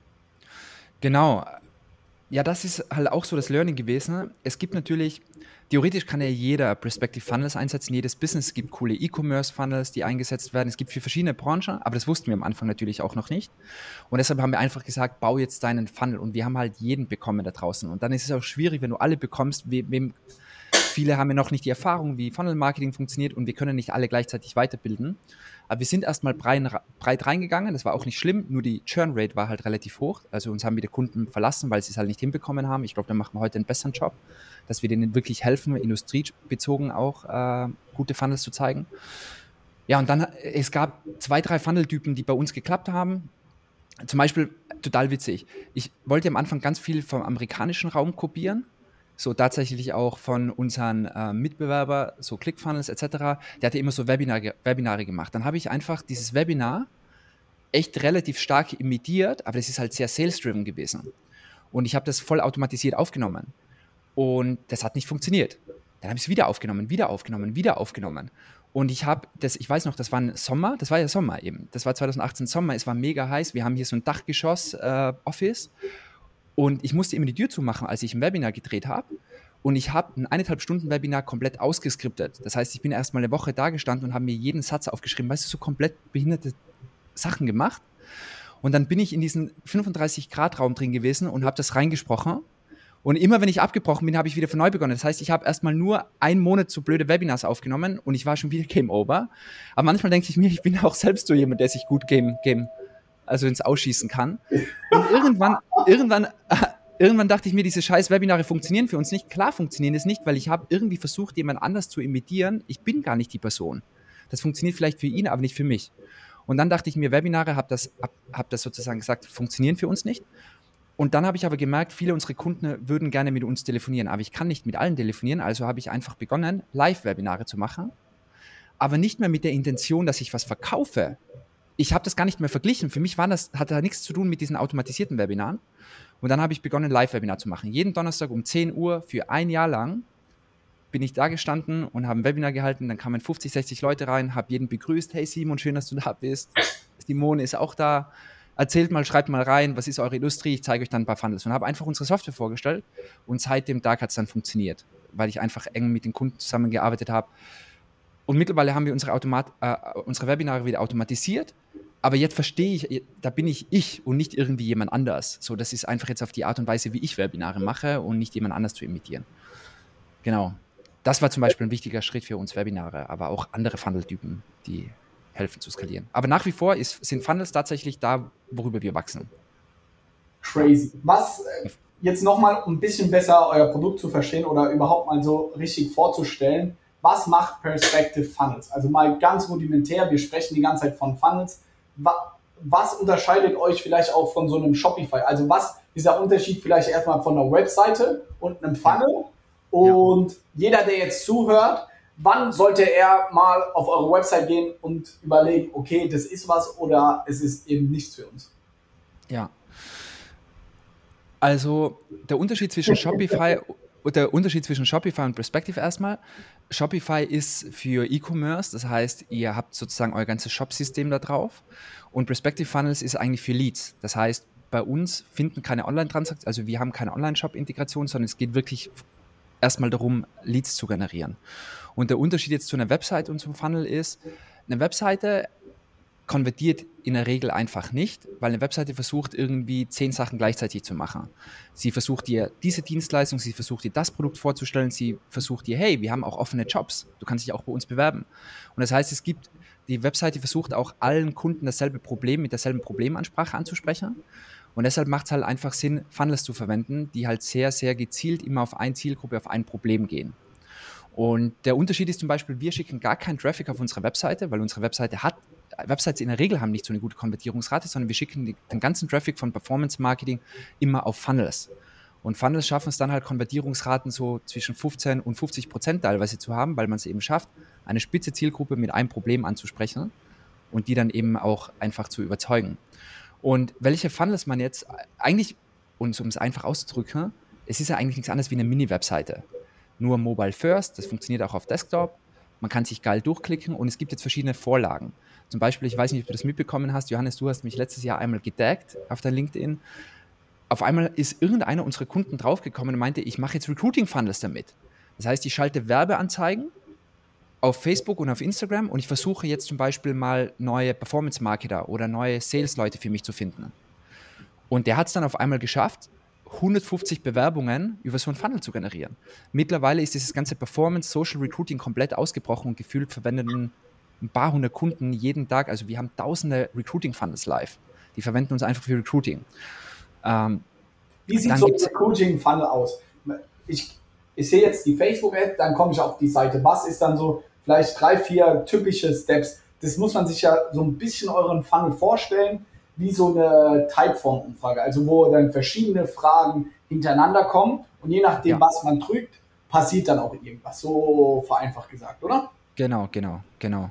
Genau. Ja, das ist halt auch so das Learning gewesen. Es gibt natürlich, theoretisch kann ja jeder Prospective Funnels einsetzen, jedes Business, es gibt coole E-Commerce-Funnels, die eingesetzt werden. Es gibt für verschiedene Branchen, aber das wussten wir am Anfang natürlich auch noch nicht. Und deshalb haben wir einfach gesagt, bau jetzt deinen Funnel. Und wir haben halt jeden bekommen da draußen. Und dann ist es auch schwierig, wenn du alle bekommst, we- wem viele haben ja noch nicht die Erfahrung, wie Funnel-Marketing funktioniert und wir können nicht alle gleichzeitig weiterbilden. Aber wir sind erstmal breit, breit reingegangen, das war auch nicht schlimm, nur die Churn-Rate war halt relativ hoch. Also uns haben wieder Kunden verlassen, weil sie es halt nicht hinbekommen haben. Ich glaube, da machen wir heute einen besseren Job, dass wir denen wirklich helfen, industriebezogen auch äh, gute Funnels zu zeigen. Ja, und dann, es gab zwei, drei Funnel-Typen, die bei uns geklappt haben. Zum Beispiel, total witzig, ich wollte am Anfang ganz viel vom amerikanischen Raum kopieren. So tatsächlich auch von unseren äh, Mitbewerber, so ClickFunnels et cetera. Der hatte immer so Webinar, Webinare gemacht. Dann habe ich einfach dieses Webinar echt relativ stark imitiert, aber das ist halt sehr sales-driven gewesen. Und ich habe das voll automatisiert aufgenommen. Und das hat nicht funktioniert. Dann habe ich es wieder aufgenommen, wieder aufgenommen, wieder aufgenommen. Und ich habe das, ich weiß noch, das war ein Sommer, das war ja Sommer eben. Das war zwanzig achtzehn Sommer, es war mega heiß. Wir haben hier so ein Dachgeschoss-Office. Äh, Und ich musste immer die Tür zumachen, als ich ein Webinar gedreht habe. Und ich habe ein eineinhalb Stunden Webinar komplett ausgeskriptet. Das heißt, ich bin erst mal eine Woche da gestanden und habe mir jeden Satz aufgeschrieben. Weißt du, so komplett behinderte Sachen gemacht. Und dann bin ich in diesem fünfunddreißig Grad Raum drin gewesen und habe das reingesprochen. Und immer, wenn ich abgebrochen bin, habe ich wieder von neu begonnen. Das heißt, ich habe erst mal nur einen Monat so blöde Webinars aufgenommen und ich war schon wieder Game Over. Aber manchmal denke ich mir, ich bin auch selbst so jemand, der sich gut Game, Game also ins Ausschießen kann. Und irgendwann, irgendwann, irgendwann dachte ich mir, diese scheiß Webinare funktionieren für uns nicht. Klar funktionieren es nicht, weil ich habe irgendwie versucht, jemand anders zu imitieren. Ich bin gar nicht die Person. Das funktioniert vielleicht für ihn, aber nicht für mich. Und dann dachte ich mir, Webinare, habe das, hab, hab das sozusagen gesagt, funktionieren für uns nicht. Und dann habe ich aber gemerkt, viele unserer Kunden würden gerne mit uns telefonieren, aber ich kann nicht mit allen telefonieren, also habe ich einfach begonnen, Live-Webinare zu machen, aber nicht mehr mit der Intention, dass ich was verkaufe. Ich habe das gar nicht mehr verglichen. Für mich war das, hatte da nichts zu tun mit diesen automatisierten Webinaren. Und dann habe ich begonnen, Live-Webinar zu machen. Jeden Donnerstag um zehn Uhr für ein Jahr lang bin ich da gestanden und habe ein Webinar gehalten. Dann kamen fünfzig, sechzig Leute rein, habe jeden begrüßt. Hey Simon, schön, dass du da bist. Simone ist auch da. Erzählt mal, schreibt mal rein, was ist eure Industrie? Ich zeige euch dann ein paar Funnels. Und habe einfach unsere Software vorgestellt. Und seit dem Tag hat es dann funktioniert, weil ich einfach eng mit den Kunden zusammengearbeitet habe. Und mittlerweile haben wir unsere, Automat, äh, unsere Webinare wieder automatisiert. Aber jetzt verstehe ich, da bin ich ich und nicht irgendwie jemand anders. So, das ist einfach jetzt auf die Art und Weise, wie ich Webinare mache und nicht jemand anders zu imitieren. Genau. Das war zum Beispiel ein wichtiger Schritt für uns Webinare, aber auch andere Funnel-Typen, die helfen zu skalieren. Aber nach wie vor ist, sind Funnels tatsächlich da, worüber wir wachsen. Crazy. Was jetzt nochmal, um ein bisschen besser euer Produkt zu verstehen oder überhaupt mal so richtig vorzustellen, was macht Prospective Funnels? Also mal ganz rudimentär, wir sprechen die ganze Zeit von Funnels. Was unterscheidet euch vielleicht auch von so einem Shopify? Also was ist der Unterschied vielleicht erstmal von einer Webseite und einem Funnel? Und ja. Jeder, der jetzt zuhört, wann sollte er mal auf eure Website gehen und überlegen, okay, das ist was oder es ist eben nichts für uns? Ja. Also der Unterschied zwischen Shopify Der Unterschied zwischen Shopify und Prospective erstmal. Shopify ist für E-Commerce, das heißt, ihr habt sozusagen euer ganzes Shop-System da drauf. Und Prospective Funnels ist eigentlich für Leads. Das heißt, bei uns finden keine Online-Transaktionen, also wir haben keine Online-Shop-Integration, sondern es geht wirklich erstmal darum, Leads zu generieren. Und der Unterschied jetzt zu einer Webseite und zum Funnel ist, eine Webseite konvertiert in der Regel einfach nicht, weil eine Webseite versucht irgendwie zehn Sachen gleichzeitig zu machen. Sie versucht dir diese Dienstleistung, sie versucht dir das Produkt vorzustellen, sie versucht dir, hey, wir haben auch offene Jobs, du kannst dich auch bei uns bewerben. Und das heißt, es gibt, die Webseite versucht auch allen Kunden dasselbe Problem mit derselben Problemansprache anzusprechen. Und deshalb macht es halt einfach Sinn, Funnels zu verwenden, die halt sehr, sehr gezielt immer auf eine Zielgruppe, auf ein Problem gehen. Und der Unterschied ist zum Beispiel, wir schicken gar keinen Traffic auf unsere Webseite, weil unsere Webseite hat, Websites in der Regel haben nicht so eine gute Konvertierungsrate, sondern wir schicken die, den ganzen Traffic von Performance Marketing immer auf Funnels. Und Funnels schaffen es dann halt, Konvertierungsraten so zwischen fünfzehn und fünfzig Prozent teilweise zu haben, weil man es eben schafft, eine spitze Zielgruppe mit einem Problem anzusprechen und die dann eben auch einfach zu überzeugen. Und welche Funnels man jetzt eigentlich, und um es einfach auszudrücken, es ist ja eigentlich nichts anderes wie eine Mini-Webseite. Nur Mobile First, das funktioniert auch auf Desktop. Man kann sich geil durchklicken und es gibt jetzt verschiedene Vorlagen. Zum Beispiel, ich weiß nicht, ob du das mitbekommen hast, Johannes, du hast mich letztes Jahr einmal gedaggt auf dein LinkedIn. Auf einmal ist irgendeiner unserer Kunden draufgekommen und meinte, ich mache jetzt Recruiting-Funnels damit. Das heißt, ich schalte Werbeanzeigen auf Facebook und auf Instagram und ich versuche jetzt zum Beispiel mal neue Performance-Marketer oder neue Sales-Leute für mich zu finden. Und der hat es dann auf einmal geschafft, hundertfünfzig Bewerbungen über so einen Funnel zu generieren. Mittlerweile ist dieses ganze Performance-Social-Recruiting komplett ausgebrochen und gefühlt verwenden ein paar hundert Kunden jeden Tag, also wir haben tausende Recruiting-Funnels live. Die verwenden uns einfach für Recruiting. Ähm, Wie sieht so ein Recruiting-Funnel aus? Ich, ich sehe jetzt die Facebook-Ad, dann komme ich auf die Seite. Was ist dann so vielleicht drei, vier typische Steps? Das muss man sich ja so ein bisschen euren Funnel vorstellen, wie so eine Typeform-Umfrage, also wo dann verschiedene Fragen hintereinander kommen und je nachdem, ja. was man drückt, passiert dann auch irgendwas, so vereinfacht gesagt, oder? Genau, genau, genau.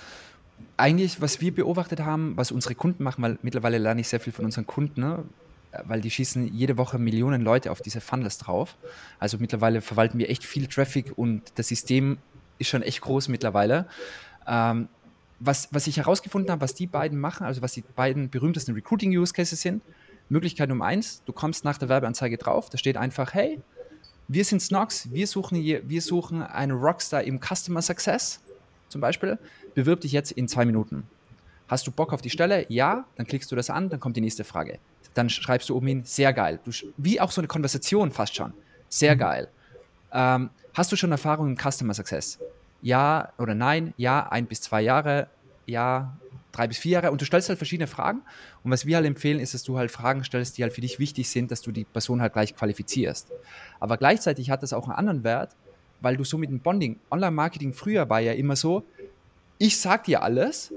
Eigentlich, was wir beobachtet haben, was unsere Kunden machen, weil mittlerweile lerne ich sehr viel von unseren Kunden, ne? Weil die schießen jede Woche Millionen Leute auf diese Funnels drauf. Also mittlerweile verwalten wir echt viel Traffic und das System ist schon echt groß mittlerweile. Ähm, Was, was ich herausgefunden habe, was die beiden machen, also was die beiden berühmtesten Recruiting-Use-Cases sind, Möglichkeit Nummer eins, du kommst nach der Werbeanzeige drauf, da steht einfach, hey, wir sind Snox, wir suchen, hier, wir suchen einen Rockstar im Customer Success, zum Beispiel, bewirb dich jetzt in zwei Minuten. Hast du Bock auf die Stelle? Ja, dann klickst du das an, dann kommt die nächste Frage. Dann schreibst du oben hin, sehr geil. Du, wie auch so eine Konversation fast schon, sehr geil. Ähm, hast du schon Erfahrung im Customer Success? Ja oder nein, ja, ein bis zwei Jahre, ja, drei bis vier Jahre und du stellst halt verschiedene Fragen und was wir halt empfehlen ist, dass du halt Fragen stellst, die halt für dich wichtig sind, dass du die Person halt gleich qualifizierst. Aber gleichzeitig hat das auch einen anderen Wert, weil du so mit dem Bonding, Online-Marketing früher war ja immer so, ich sag dir alles,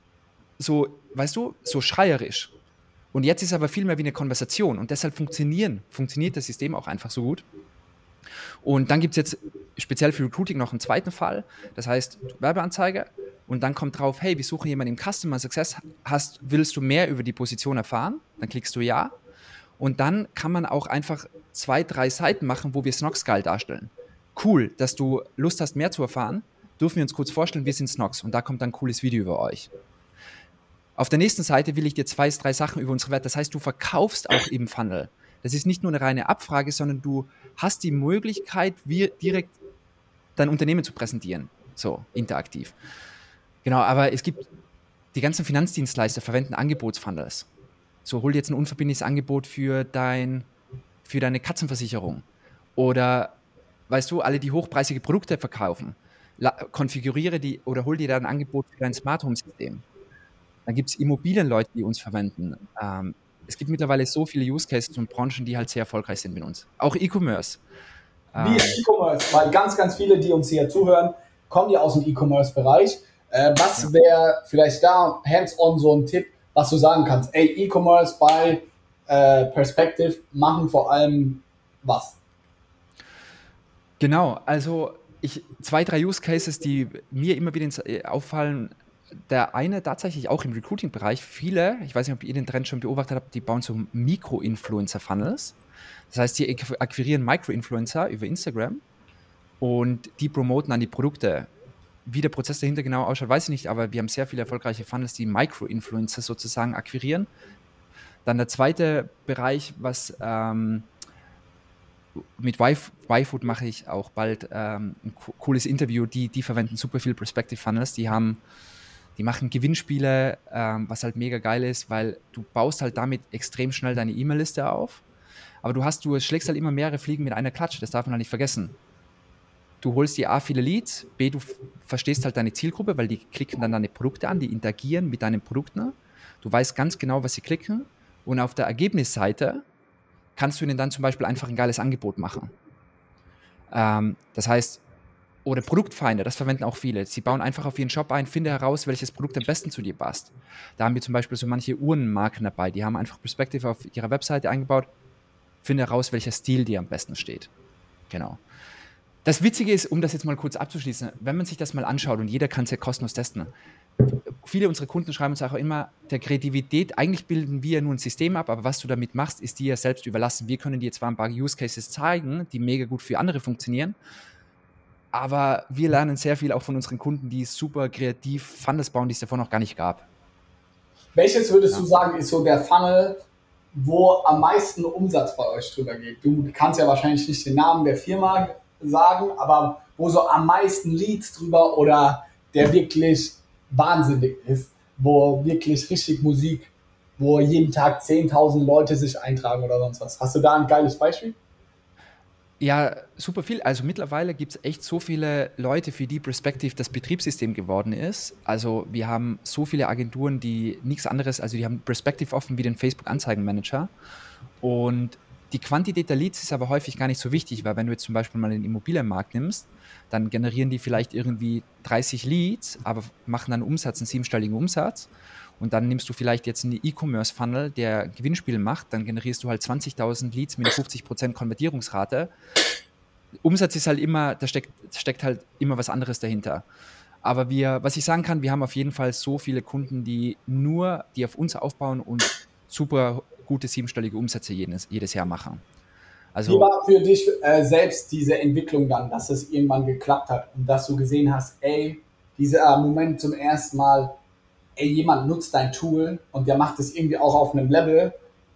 so, weißt du, so schreierisch und jetzt ist aber viel mehr wie eine Konversation und deshalb funktionieren, funktioniert das System auch einfach so gut. Und dann gibt es jetzt speziell für Recruiting noch einen zweiten Fall, das heißt Werbeanzeige und dann kommt drauf, hey, wir suchen jemanden im Customer Success, hast, willst du mehr über die Position erfahren? Dann klickst du ja und dann kann man auch einfach zwei, drei Seiten machen, wo wir Snox geil darstellen. Cool, dass du Lust hast, mehr zu erfahren, dürfen wir uns kurz vorstellen, wir sind Snox und da kommt dann ein cooles Video über euch. Auf der nächsten Seite will ich dir zwei, drei Sachen über unsere Werte, das heißt, du verkaufst auch im Funnel. Das ist nicht nur eine reine Abfrage, sondern du hast die Möglichkeit, wir direkt dein Unternehmen zu präsentieren, so interaktiv. Genau, aber es gibt, die ganzen Finanzdienstleister verwenden Angebotsfunnels. So, hol dir jetzt ein unverbindliches Angebot für, dein, für deine Katzenversicherung oder, weißt du, alle, die hochpreisige Produkte verkaufen, la, konfiguriere die oder hol dir da ein Angebot für dein Smart Home System. Dann gibt es Immobilienleute, die uns verwenden. Ähm, Es gibt mittlerweile so viele Use Cases und Branchen, die halt sehr erfolgreich sind mit uns. Auch E-Commerce. Wie ist E-Commerce? Weil ganz, ganz viele, die uns hier zuhören, kommen ja aus dem E-Commerce-Bereich. Äh, was ja. wäre vielleicht da hands-on so ein Tipp, was du sagen kannst? Ey, E-Commerce bei äh, Perspective machen vor allem was? Genau, also ich, zwei, drei Use Cases, die mir immer wieder ins, äh, auffallen. Der eine tatsächlich auch im Recruiting-Bereich, viele, ich weiß nicht, ob ihr den Trend schon beobachtet habt, die bauen so Mikro-Influencer-Funnels. Das heißt, die akquirieren Micro-Influencer über Instagram und die promoten an die Produkte. Wie der Prozess dahinter genau ausschaut, weiß ich nicht, aber wir haben sehr viele erfolgreiche Funnels, die Micro-Influencer sozusagen akquirieren. Dann der zweite Bereich, was ähm, mit YFood mache ich auch bald ähm, ein co- cooles Interview, die, die verwenden super viel Perspective Funnels, die haben Die machen Gewinnspiele, ähm, was halt mega geil ist, weil du baust halt damit extrem schnell deine E-Mail-Liste auf. Aber du hast, du schlägst halt immer mehrere Fliegen mit einer Klatsche, das darf man halt nicht vergessen. Du holst dir A, viele Leads, B, du f- verstehst halt deine Zielgruppe, weil die klicken dann deine Produkte an, die interagieren mit deinen Produkten. Du weißt ganz genau, was sie klicken. Und auf der Ergebnisseite kannst du ihnen dann zum Beispiel einfach ein geiles Angebot machen. Ähm, das heißt, oder Produktfinder, das verwenden auch viele. Sie bauen einfach auf ihren Shop ein, finde heraus, welches Produkt am besten zu dir passt. Da haben wir zum Beispiel so manche Uhrenmarken dabei, die haben einfach Perspective auf ihrer Webseite eingebaut, finde heraus, welcher Stil dir am besten steht. Genau. Das Witzige ist, um das jetzt mal kurz abzuschließen, wenn man sich das mal anschaut und jeder kann es ja kostenlos testen, viele unserer Kunden schreiben uns auch immer, der Kreativität, eigentlich bilden wir nur ein System ab, aber was du damit machst, ist dir selbst überlassen. Wir können dir zwar ein paar Use Cases zeigen, die mega gut für andere funktionieren, aber wir lernen sehr viel auch von unseren Kunden, die super kreativ Funnels bauen, die es davor noch gar nicht gab. Welches würdest Ja. du sagen, ist so der Funnel, wo am meisten Umsatz bei euch drüber geht? Du kannst ja wahrscheinlich nicht den Namen der Firma sagen, aber wo so am meisten Leads drüber oder der wirklich wahnsinnig ist, wo wirklich richtig Musik, wo jeden Tag zehntausend Leute sich eintragen oder sonst was. Hast du da ein geiles Beispiel? Ja, super viel. Also mittlerweile gibt es echt so viele Leute, für die Perspective das Betriebssystem geworden ist. Also wir haben so viele Agenturen, die nichts anderes, also die haben Perspective offen wie den Facebook-Anzeigenmanager. Und die Quantität der Leads ist aber häufig gar nicht so wichtig, weil wenn du jetzt zum Beispiel mal den Immobilienmarkt nimmst, dann generieren die vielleicht irgendwie dreißig Leads, aber machen dann Umsatz, einen siebenstelligen Umsatz. Und dann nimmst du vielleicht jetzt einen E-Commerce-Funnel, der Gewinnspiele macht, dann generierst du halt zwanzigtausend Leads mit einer fünfzig Prozent Konvertierungsrate. Umsatz ist halt immer, da steckt, steckt halt immer was anderes dahinter. Aber wir, was ich sagen kann, wir haben auf jeden Fall so viele Kunden, die nur, die auf uns aufbauen und super gute siebenstellige Umsätze jedes, jedes Jahr machen. Also, Wie war für dich äh, selbst diese Entwicklung dann, dass es irgendwann geklappt hat und dass du gesehen hast, ey, dieser Moment zum ersten Mal, ey, jemand nutzt dein Tool und der macht es irgendwie auch auf einem Level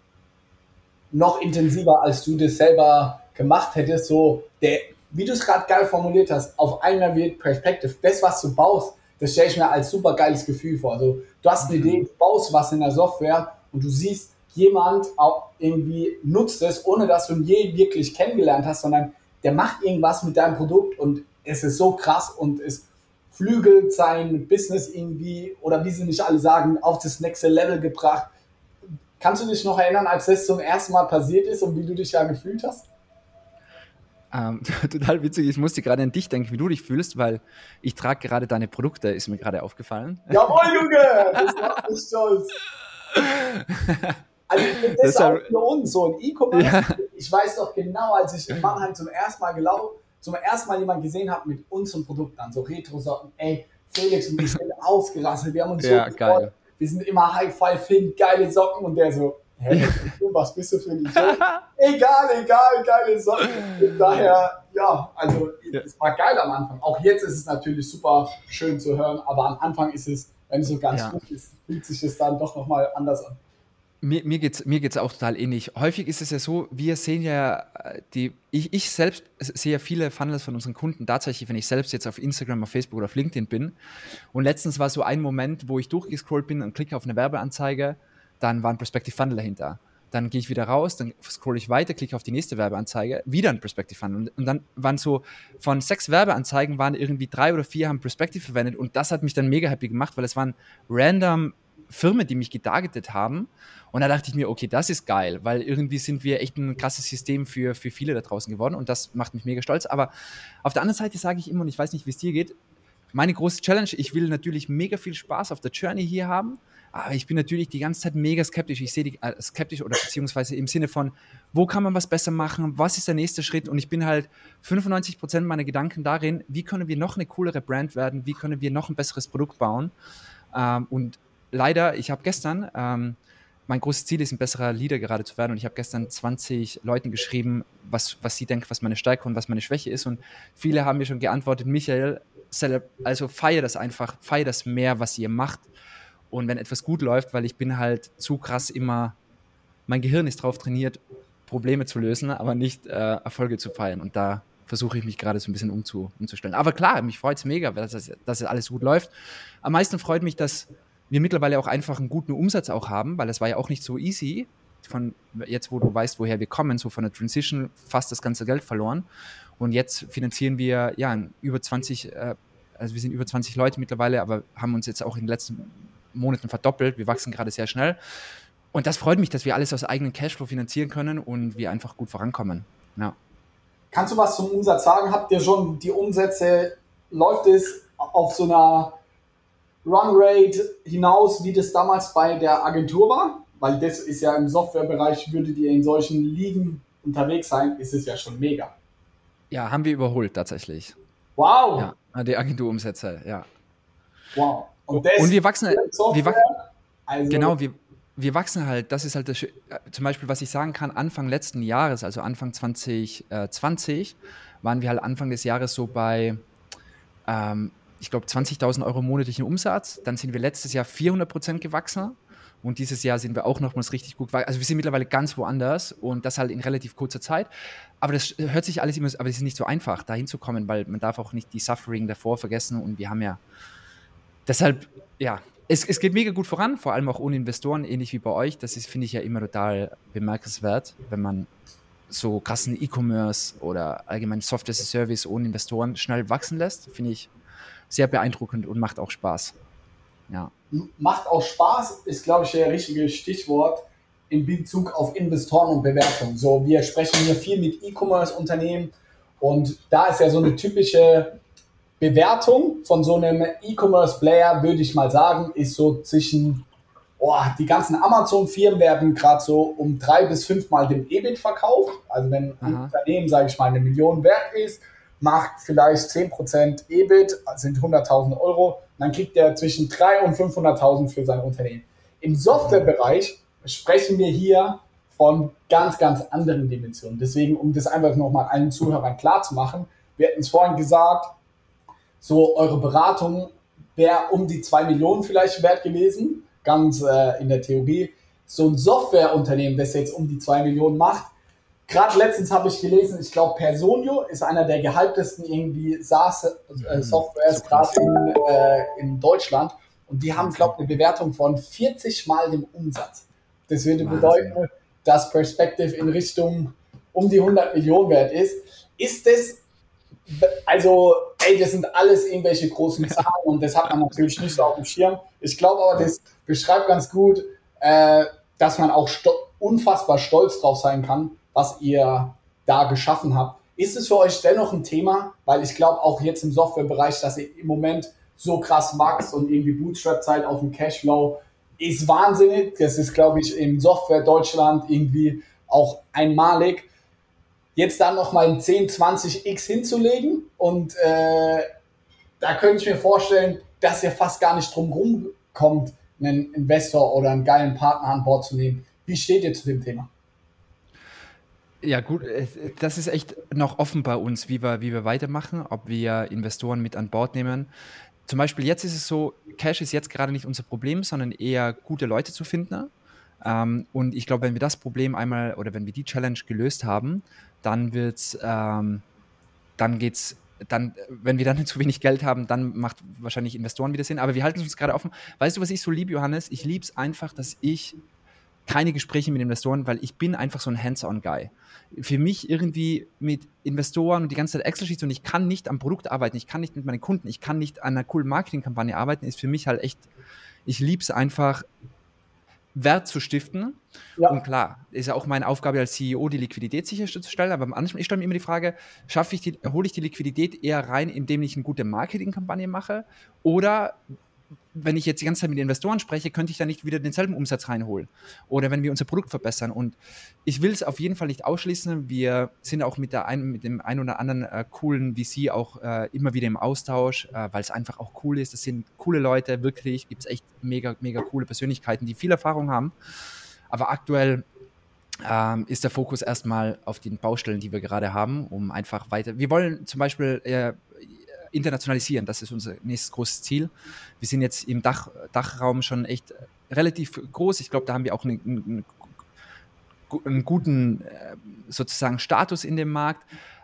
noch intensiver, als du das selber gemacht hättest, so, der, wie du es gerade geil formuliert hast, auf einmal wird Perspective, das, was du baust, das stelle ich mir als super geiles Gefühl vor. Also, du hast eine Mhm. Idee, du baust was in der Software und du siehst, jemand auch irgendwie nutzt es, ohne dass du ihn je wirklich kennengelernt hast, sondern der macht irgendwas mit deinem Produkt und es ist so krass und es flügelt sein Business irgendwie, oder wie sie nicht alle sagen, auf das nächste Level gebracht. Kannst du dich noch erinnern, als das zum ersten Mal passiert ist und wie du dich da gefühlt hast? ähm, total witzig, ich musste gerade an dich denken, wie du dich fühlst, weil ich trage gerade deine Produkte, ist mir gerade aufgefallen. Jawohl, Junge! Das macht mich stolz. Also das, das ist auch für uns so ein E-Commerce. Ja. Ich weiß doch genau, als ich in Mannheim zum ersten Mal gelaufen, zum ersten Mal jemanden gesehen habe mit unseren Produkten an, so Retro-Socken, ey, Felix und ich sind ausgerastet, wir haben uns ja, so geil. Wir sind immer High-Five, finden geile Socken und der so, hä, was bist du für ein Idiot? Egal, egal, geile Socken. Und daher, ja, also ja. Es war geil am Anfang. Auch jetzt ist es natürlich super schön zu hören, aber am Anfang ist es, wenn es so ganz ja. gut ist, fühlt sich das dann doch nochmal anders an. Mir, mir geht es mir geht's auch total ähnlich. Häufig ist es ja so, wir sehen ja, die, ich, ich selbst sehe ja viele Funnels von unseren Kunden tatsächlich, wenn ich selbst jetzt auf Instagram, auf Facebook oder auf LinkedIn bin. Und letztens war so ein Moment, wo ich durchgescrollt bin und klicke auf eine Werbeanzeige, dann war ein Perspective Funnel dahinter. Dann gehe ich wieder raus, dann scrolle ich weiter, klicke auf die nächste Werbeanzeige, wieder ein Perspective Funnel. Und, und dann waren so, von sechs Werbeanzeigen waren irgendwie drei oder vier haben Perspective verwendet und das hat mich dann mega happy gemacht, weil es waren random Firmen, die mich getargetet haben. Und da dachte ich mir, okay, das ist geil, weil irgendwie sind wir echt ein krasses System für, für viele da draußen geworden und das macht mich mega stolz. Aber auf der anderen Seite sage ich immer, und ich weiß nicht, wie es dir geht, meine große Challenge, ich will natürlich mega viel Spaß auf der Journey hier haben, aber ich bin natürlich die ganze Zeit mega skeptisch. Ich sehe die äh, skeptisch oder beziehungsweise im Sinne von, wo kann man was besser machen, was ist der nächste Schritt? Und ich bin halt fünfundneunzig Prozent meiner Gedanken darin, wie können wir noch eine coolere Brand werden, wie können wir noch ein besseres Produkt bauen. Ähm, und leider, ich habe gestern, ähm, mein großes Ziel ist, ein besserer Leader gerade zu werden und ich habe gestern zwanzig Leuten geschrieben, was, was sie denken, was meine Stärke und was meine Schwäche ist und viele haben mir schon geantwortet, Michael, also feier das einfach, feier das mehr, was ihr macht und wenn etwas gut läuft, weil ich bin halt zu krass immer, mein Gehirn ist drauf trainiert, Probleme zu lösen, aber nicht äh, Erfolge zu feiern und da versuche ich mich gerade so ein bisschen umzu, umzustellen. Aber klar, mich freut es mega, dass das, dass das alles gut läuft. Am meisten freut mich, dass wir mittlerweile auch einfach einen guten Umsatz auch haben, weil das war ja auch nicht so easy. Von jetzt, wo du weißt, woher wir kommen, so von der Transition fast das ganze Geld verloren. Und jetzt finanzieren wir ja über zwanzig, äh, also wir sind über zwanzig Leute mittlerweile, aber haben uns jetzt auch in den letzten Monaten verdoppelt. Wir wachsen gerade sehr schnell. Und das freut mich, dass wir alles aus eigenem Cashflow finanzieren können und wir einfach gut vorankommen. Ja. Kannst du was zum Umsatz sagen? Habt ihr schon die Umsätze, läuft es auf so einer Runrate hinaus, wie das damals bei der Agentur war? Weil das ist ja im Softwarebereich, würdet ihr in solchen Ligen unterwegs sein, ist es ja schon mega. Ja, haben wir überholt tatsächlich. Wow! Ja, die Agenturumsätze, ja. Wow. Und, das und wir wachsen, wir wachsen also genau, wir, wir wachsen halt, das ist halt das, zum Beispiel, was ich sagen kann, Anfang letzten Jahres, also Anfang zwanzig zwanzig, waren wir halt Anfang des Jahres so bei, ähm, ich glaube, zwanzigtausend Euro monatlichen Umsatz. Dann sind wir letztes Jahr vierhundert Prozent gewachsen und dieses Jahr sind wir auch nochmals richtig gut gewachsen. Also wir sind mittlerweile ganz woanders und das halt in relativ kurzer Zeit. Aber das hört sich alles immer, aber es ist nicht so einfach, da hinzukommen, weil man darf auch nicht die Suffering davor vergessen und wir haben ja deshalb, ja, es, es geht mega gut voran, vor allem auch ohne Investoren, ähnlich wie bei euch. Das ist, finde ich, ja immer total bemerkenswert, wenn man so krassen E-Commerce oder allgemein Software as a Service ohne Investoren schnell wachsen lässt. Finde ich sehr beeindruckend und macht auch Spaß. Ja. Macht auch Spaß, ist, glaube ich, der richtige Stichwort in Bezug auf Investoren und Bewertung. So, wir sprechen hier viel mit E-Commerce-Unternehmen und da ist ja so eine typische Bewertung von so einem E-Commerce-Player, würde ich mal sagen, ist so zwischen, oh, die ganzen Amazon-Firmen werden gerade so um drei bis fünfmal dem E B I T verkauft. Also wenn ein Aha. Unternehmen, sage ich mal, eine Million wert ist, macht vielleicht zehn Prozent E B I T, sind hunderttausend Euro, dann kriegt er zwischen dreihunderttausend und fünfhunderttausend für sein Unternehmen. Im Softwarebereich sprechen wir hier von ganz, ganz anderen Dimensionen. Deswegen, um das einfach nochmal allen Zuhörern klar zu machen, wir hatten es vorhin gesagt, so eure Beratung wäre um die zwei Millionen vielleicht wert gewesen, ganz äh, in der Theorie. So ein Softwareunternehmen, das jetzt um die zwei Millionen macht, gerade letztens habe ich gelesen, ich glaube Personio ist einer der gehyptesten irgendwie SaaS-Softwares gerade in, äh, in Deutschland und die haben, glaube ich, eine Bewertung von vierzig Mal dem Umsatz. Das würde Wahnsinn. bedeuten, dass Perspective in Richtung um die hundert Millionen wert ist. Ist das, also, ey, das sind alles irgendwelche großen Zahlen und das hat man natürlich nicht so auf dem Schirm. Ich glaube aber, das beschreibt ganz gut, äh, dass man auch sto- unfassbar stolz drauf sein kann, was ihr da geschaffen habt. Ist es für euch dennoch ein Thema? Weil ich glaube auch jetzt im Softwarebereich, dass ihr im Moment so krass wächst und irgendwie Bootstrap-Zeit auf dem Cashflow ist wahnsinnig. Das ist, glaube ich, im Software Deutschland irgendwie auch einmalig. Jetzt da nochmal ein zehn, zwanzig x hinzulegen und äh, da könnte ich mir vorstellen, dass ihr fast gar nicht drum rumkommt, einen Investor oder einen geilen Partner an Bord zu nehmen. Wie steht ihr zu dem Thema? Ja gut, das ist echt noch offen bei uns, wie wir, wie wir weitermachen, ob wir Investoren mit an Bord nehmen. Zum Beispiel jetzt ist es so, Cash ist jetzt gerade nicht unser Problem, sondern eher gute Leute zu finden. Ähm, und ich glaube, wenn wir das Problem einmal oder wenn wir die Challenge gelöst haben, dann wird's, ähm, dann geht's, dann, wenn wir dann zu wenig Geld haben, dann macht wahrscheinlich Investoren wieder Sinn. Aber wir halten uns gerade offen. Weißt du, was ich so liebe, Johannes? Ich liebe es einfach, dass ich keine Gespräche mit Investoren, weil ich bin einfach so ein Hands-on-Guy. Für mich irgendwie mit Investoren und die ganze Zeit Excel-Sheets und ich kann nicht am Produkt arbeiten, ich kann nicht mit meinen Kunden, ich kann nicht an einer coolen Marketingkampagne arbeiten, ist für mich halt echt, ich liebe es einfach, Wert zu stiften. Ja. Und klar, ist ja auch meine Aufgabe als C E O, die Liquidität sicherzustellen, aber manchmal, ich stelle mir immer die Frage, schaffe ich die, hole ich die Liquidität eher rein, indem ich eine gute Marketingkampagne mache oder wenn ich jetzt die ganze Zeit mit Investoren spreche, könnte ich da nicht wieder denselben Umsatz reinholen. Oder wenn wir unser Produkt verbessern. Und ich will es auf jeden Fall nicht ausschließen. Wir sind auch mit, der ein, mit dem einen oder anderen äh, coolen V C auch äh, immer wieder im Austausch, äh, weil es einfach auch cool ist. Das sind coole Leute, wirklich. Gibt es echt mega, mega coole Persönlichkeiten, die viel Erfahrung haben. Aber aktuell ähm, ist der Fokus erstmal auf den Baustellen, die wir gerade haben, um einfach weiter. Wir wollen zum Beispiel äh, internationalisieren, das ist unser nächstes großes Ziel. Wir sind jetzt im Dach, Dachraum schon echt relativ groß. Ich glaube, da haben wir auch einen, einen, einen guten sozusagen Status in dem Markt.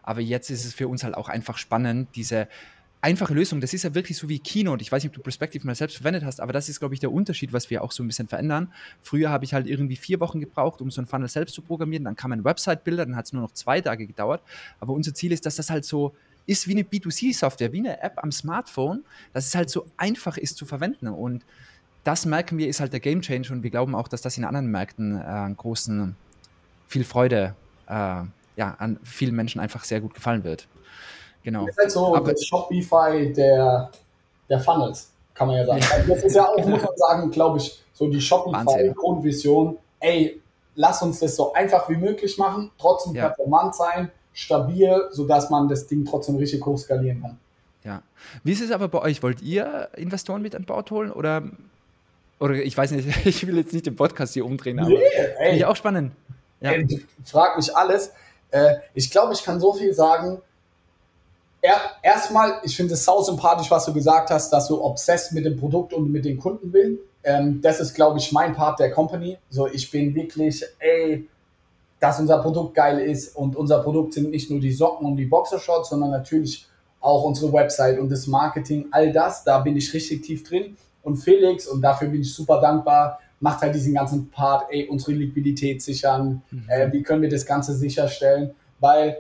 Aber jetzt ist es für uns halt auch einfach spannend, diese einfache Lösung. Das ist ja wirklich so wie Keynote. Ich weiß nicht, ob du Perspective mal selbst verwendet hast, aber das ist, glaube ich, der Unterschied, was wir auch so ein bisschen verändern. Früher habe ich halt irgendwie vier Wochen gebraucht, um so ein Funnel selbst zu programmieren. Dann kam ein Website-Builder, dann hat es nur noch zwei Tage gedauert. Aber unser Ziel ist, dass das halt so ist wie eine B zwei C-Software, wie eine App am Smartphone, dass es halt so einfach ist zu verwenden. Und das merken wir, ist halt der Gamechanger. Und wir glauben auch, dass das in anderen Märkten äh, einen großen, viel Freude äh, ja, an vielen Menschen einfach sehr gut gefallen wird. Genau. Das ist halt so aber, das Shopify der, der Funnels, kann man ja sagen. Also das ist ja auch, muss man sagen, glaube ich, so die Shopify-Grundvision. Ey, lass uns das so einfach wie möglich machen, trotzdem ja. performant sein, stabil, sodass man das Ding trotzdem richtig hoch skalieren kann. Ja. Wie ist es aber bei euch? Wollt ihr Investoren mit an Bord holen? Oder, oder ich weiß nicht, ich will jetzt nicht den Podcast hier umdrehen, aber nee, finde ich auch spannend. Ja. Ey, ich frag mich alles. Äh, ich glaube, ich kann so viel sagen. Er, erstmal, ich finde es sau sympathisch, was du gesagt hast, dass du obsessed mit dem Produkt und mit den Kunden bist. Ähm, das ist, glaube ich, mein Part der Company. So, ich bin wirklich, ey, dass unser Produkt geil ist und unser Produkt sind nicht nur die Socken und die Boxershorts, sondern natürlich auch unsere Website und das Marketing, all das, da bin ich richtig tief drin. Und Felix, und dafür bin ich super dankbar, macht halt diesen ganzen Part, ey, unsere Liquidität sichern, mhm. äh, wie können wir das Ganze sicherstellen, weil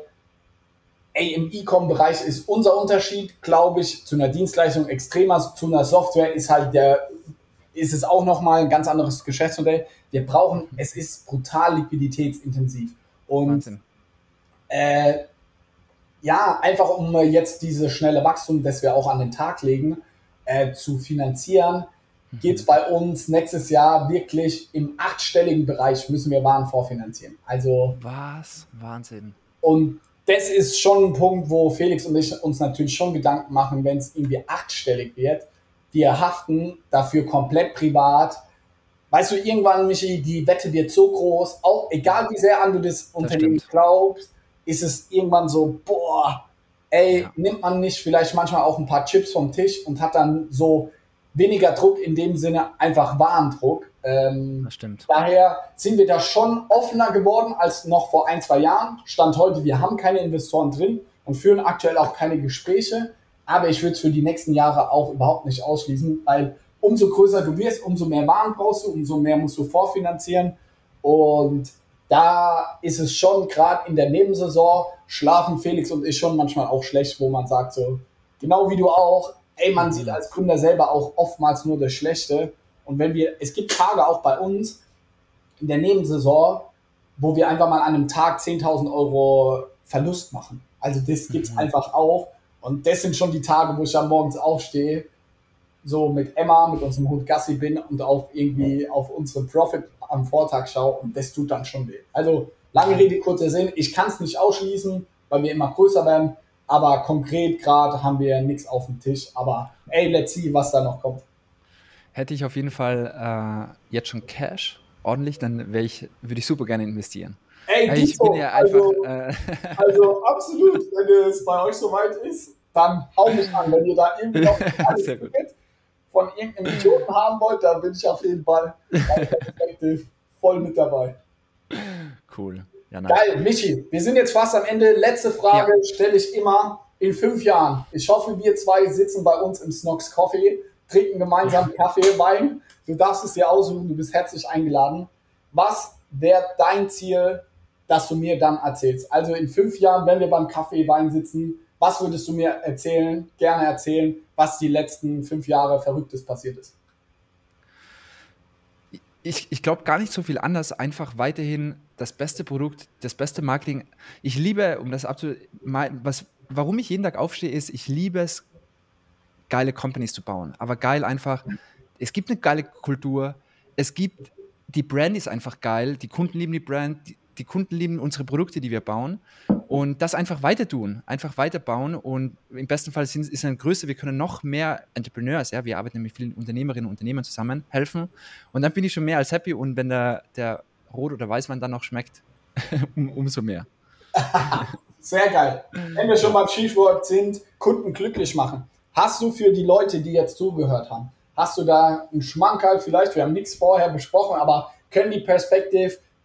ey, im E-Com-Bereich ist unser Unterschied, glaube ich, zu einer Dienstleistung extremer, zu einer Software ist halt der, ist es auch nochmal ein ganz anderes Geschäftsmodell. Wir brauchen, es ist brutal liquiditätsintensiv. Und äh, ja, einfach um jetzt diese schnelle Wachstum, das wir auch an den Tag legen, äh, zu finanzieren, mhm. geht es bei uns nächstes Jahr wirklich im achtstelligen Bereich müssen wir Waren vorfinanzieren. Also was? Wahnsinn. Und das ist schon ein Punkt, wo Felix und ich uns natürlich schon Gedanken machen, wenn es irgendwie achtstellig wird. Wir haften dafür komplett privat. Weißt du, irgendwann, Michi, die Wette wird so groß, auch egal wie sehr an du das, das Unternehmen stimmt. glaubst, ist es irgendwann so, boah, ey, ja. nimmt man nicht vielleicht manchmal auch ein paar Chips vom Tisch und hat dann so weniger Druck, in dem Sinne einfach Warendruck. Ähm, das stimmt. Daher sind wir da schon offener geworden als noch vor ein, zwei Jahren. Stand heute, wir haben keine Investoren drin und führen aktuell auch keine Gespräche. Aber ich würde es für die nächsten Jahre auch überhaupt nicht ausschließen, weil umso größer du wirst, umso mehr Waren brauchst du, umso mehr musst du vorfinanzieren. Und da ist es schon, gerade in der Nebensaison, schlafen Felix und ich schon manchmal auch schlecht, wo man sagt so, genau wie du auch, ey, man sieht als Gründer selber auch oftmals nur das Schlechte. Und wenn wir, es gibt Tage auch bei uns in der Nebensaison, wo wir einfach mal an einem Tag zehntausend Euro Verlust machen. Also das gibt's mhm. einfach auch. Und das sind schon die Tage, wo ich dann morgens aufstehe, so mit Emma, mit unserem Hund Gassi bin und auch irgendwie auf unsere Profit am Vortag schaue. Und das tut dann schon weh. Also lange Rede, kurzer Sinn. Ich kann es nicht ausschließen, weil wir immer größer werden. Aber konkret gerade haben wir nichts auf dem Tisch. Aber ey, let's see, was da noch kommt. Hätte ich auf jeden Fall äh, jetzt schon Cash, ordentlich, dann ich, würde ich super gerne investieren. Ey, ich so. bin ja einfach... Also, äh, also absolut, wenn es bei euch soweit ist, dann hau mich an. Wenn ihr da irgendwie noch alles von irgendeinem Idioten haben wollt, dann bin ich auf jeden Fall voll mit dabei. Cool. Ja, nice. Geil, Michi, wir sind jetzt fast am Ende. Letzte Frage ja. stelle ich immer in fünf Jahren. Ich hoffe, wir zwei sitzen bei uns im Snox Coffee, trinken gemeinsam Kaffee, Wein. Du darfst es dir aussuchen, du bist herzlich eingeladen. Was wäre dein Ziel, das du mir dann erzählst? Also in fünf Jahren, wenn wir beim Kaffee, Wein sitzen, was würdest du mir erzählen, gerne erzählen, was die letzten fünf Jahre Verrücktes passiert ist? Ich, ich glaube gar nicht so viel anders, einfach weiterhin das beste Produkt, das beste Marketing. Ich liebe, um das absolut, was, warum ich jeden Tag aufstehe, ist, ich liebe es, geile Companies zu bauen. Aber geil einfach, es gibt eine geile Kultur, es gibt, die Brand ist einfach geil, die Kunden lieben die Brand, die, die Kunden lieben unsere Produkte, die wir bauen und das einfach weiter tun, einfach weiterbauen und im besten Fall sind, ist es eine Größe, wir können noch mehr Entrepreneurs, ja, wir arbeiten mit vielen Unternehmerinnen und Unternehmern zusammen, helfen und dann bin ich schon mehr als happy und wenn der, der Rot- oder Weißwein dann noch schmeckt, um, umso mehr. Sehr geil. Wenn wir schon beim Stichwort sind, Kunden glücklich machen. Hast du für die Leute, die jetzt zugehört haben, hast du da einen Schmankerl vielleicht, wir haben nichts vorher besprochen, aber können die Perspektive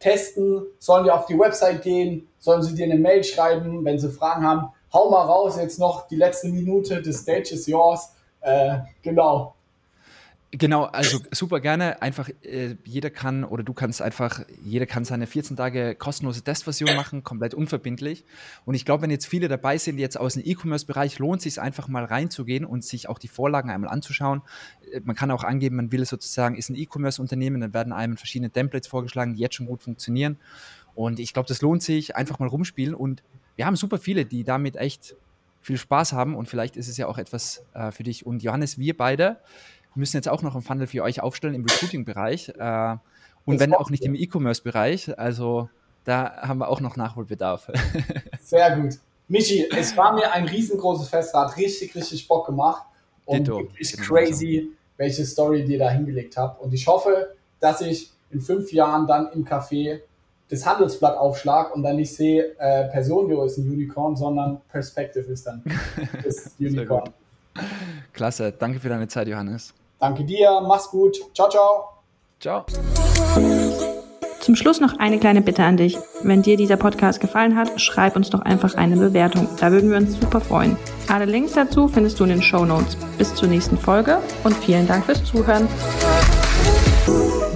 testen? Sollen die auf die Website gehen? Sollen sie dir eine Mail schreiben, wenn sie Fragen haben? Hau mal raus, jetzt noch die letzte Minute, the stage is yours. Äh, genau. Genau, also super gerne. Einfach äh, jeder kann oder du kannst einfach, jeder kann seine vierzehn Tage kostenlose Testversion machen, komplett unverbindlich. Und ich glaube, wenn jetzt viele dabei sind, die jetzt aus dem E-Commerce-Bereich, lohnt es sich einfach mal reinzugehen und sich auch die Vorlagen einmal anzuschauen. Äh, man kann auch angeben, man will sozusagen, ist ein E-Commerce-Unternehmen, dann werden einem verschiedene Templates vorgeschlagen, die jetzt schon gut funktionieren. Und ich glaube, das lohnt sich, einfach mal rumspielen. Und wir haben super viele, die damit echt viel Spaß haben. Und vielleicht ist es ja auch etwas äh, für dich. Und Johannes, wir beide müssen jetzt auch noch einen Funnel für euch aufstellen im Recruiting-Bereich äh, und das wenn auch nicht im E-Commerce-Bereich, also da haben wir auch noch Nachholbedarf. Sehr gut. Michi, es war mir ein riesengroßes Fest, hat richtig, richtig Bock gemacht und Ditto. wirklich crazy, welche Story dir da hingelegt habt und ich hoffe, dass ich in fünf Jahren dann im Café das Handelsblatt aufschlag und dann nicht sehe, äh, Personio ist ein Unicorn, sondern Perspective ist dann das Unicorn. Klasse, danke für deine Zeit, Johannes. Danke dir, mach's gut. Ciao, ciao. Ciao. Zum Schluss noch eine kleine Bitte an dich. Wenn dir dieser Podcast gefallen hat, schreib uns doch einfach eine Bewertung. Da würden wir uns super freuen. Alle Links dazu findest du in den Shownotes. Bis zur nächsten Folge und vielen Dank fürs Zuhören.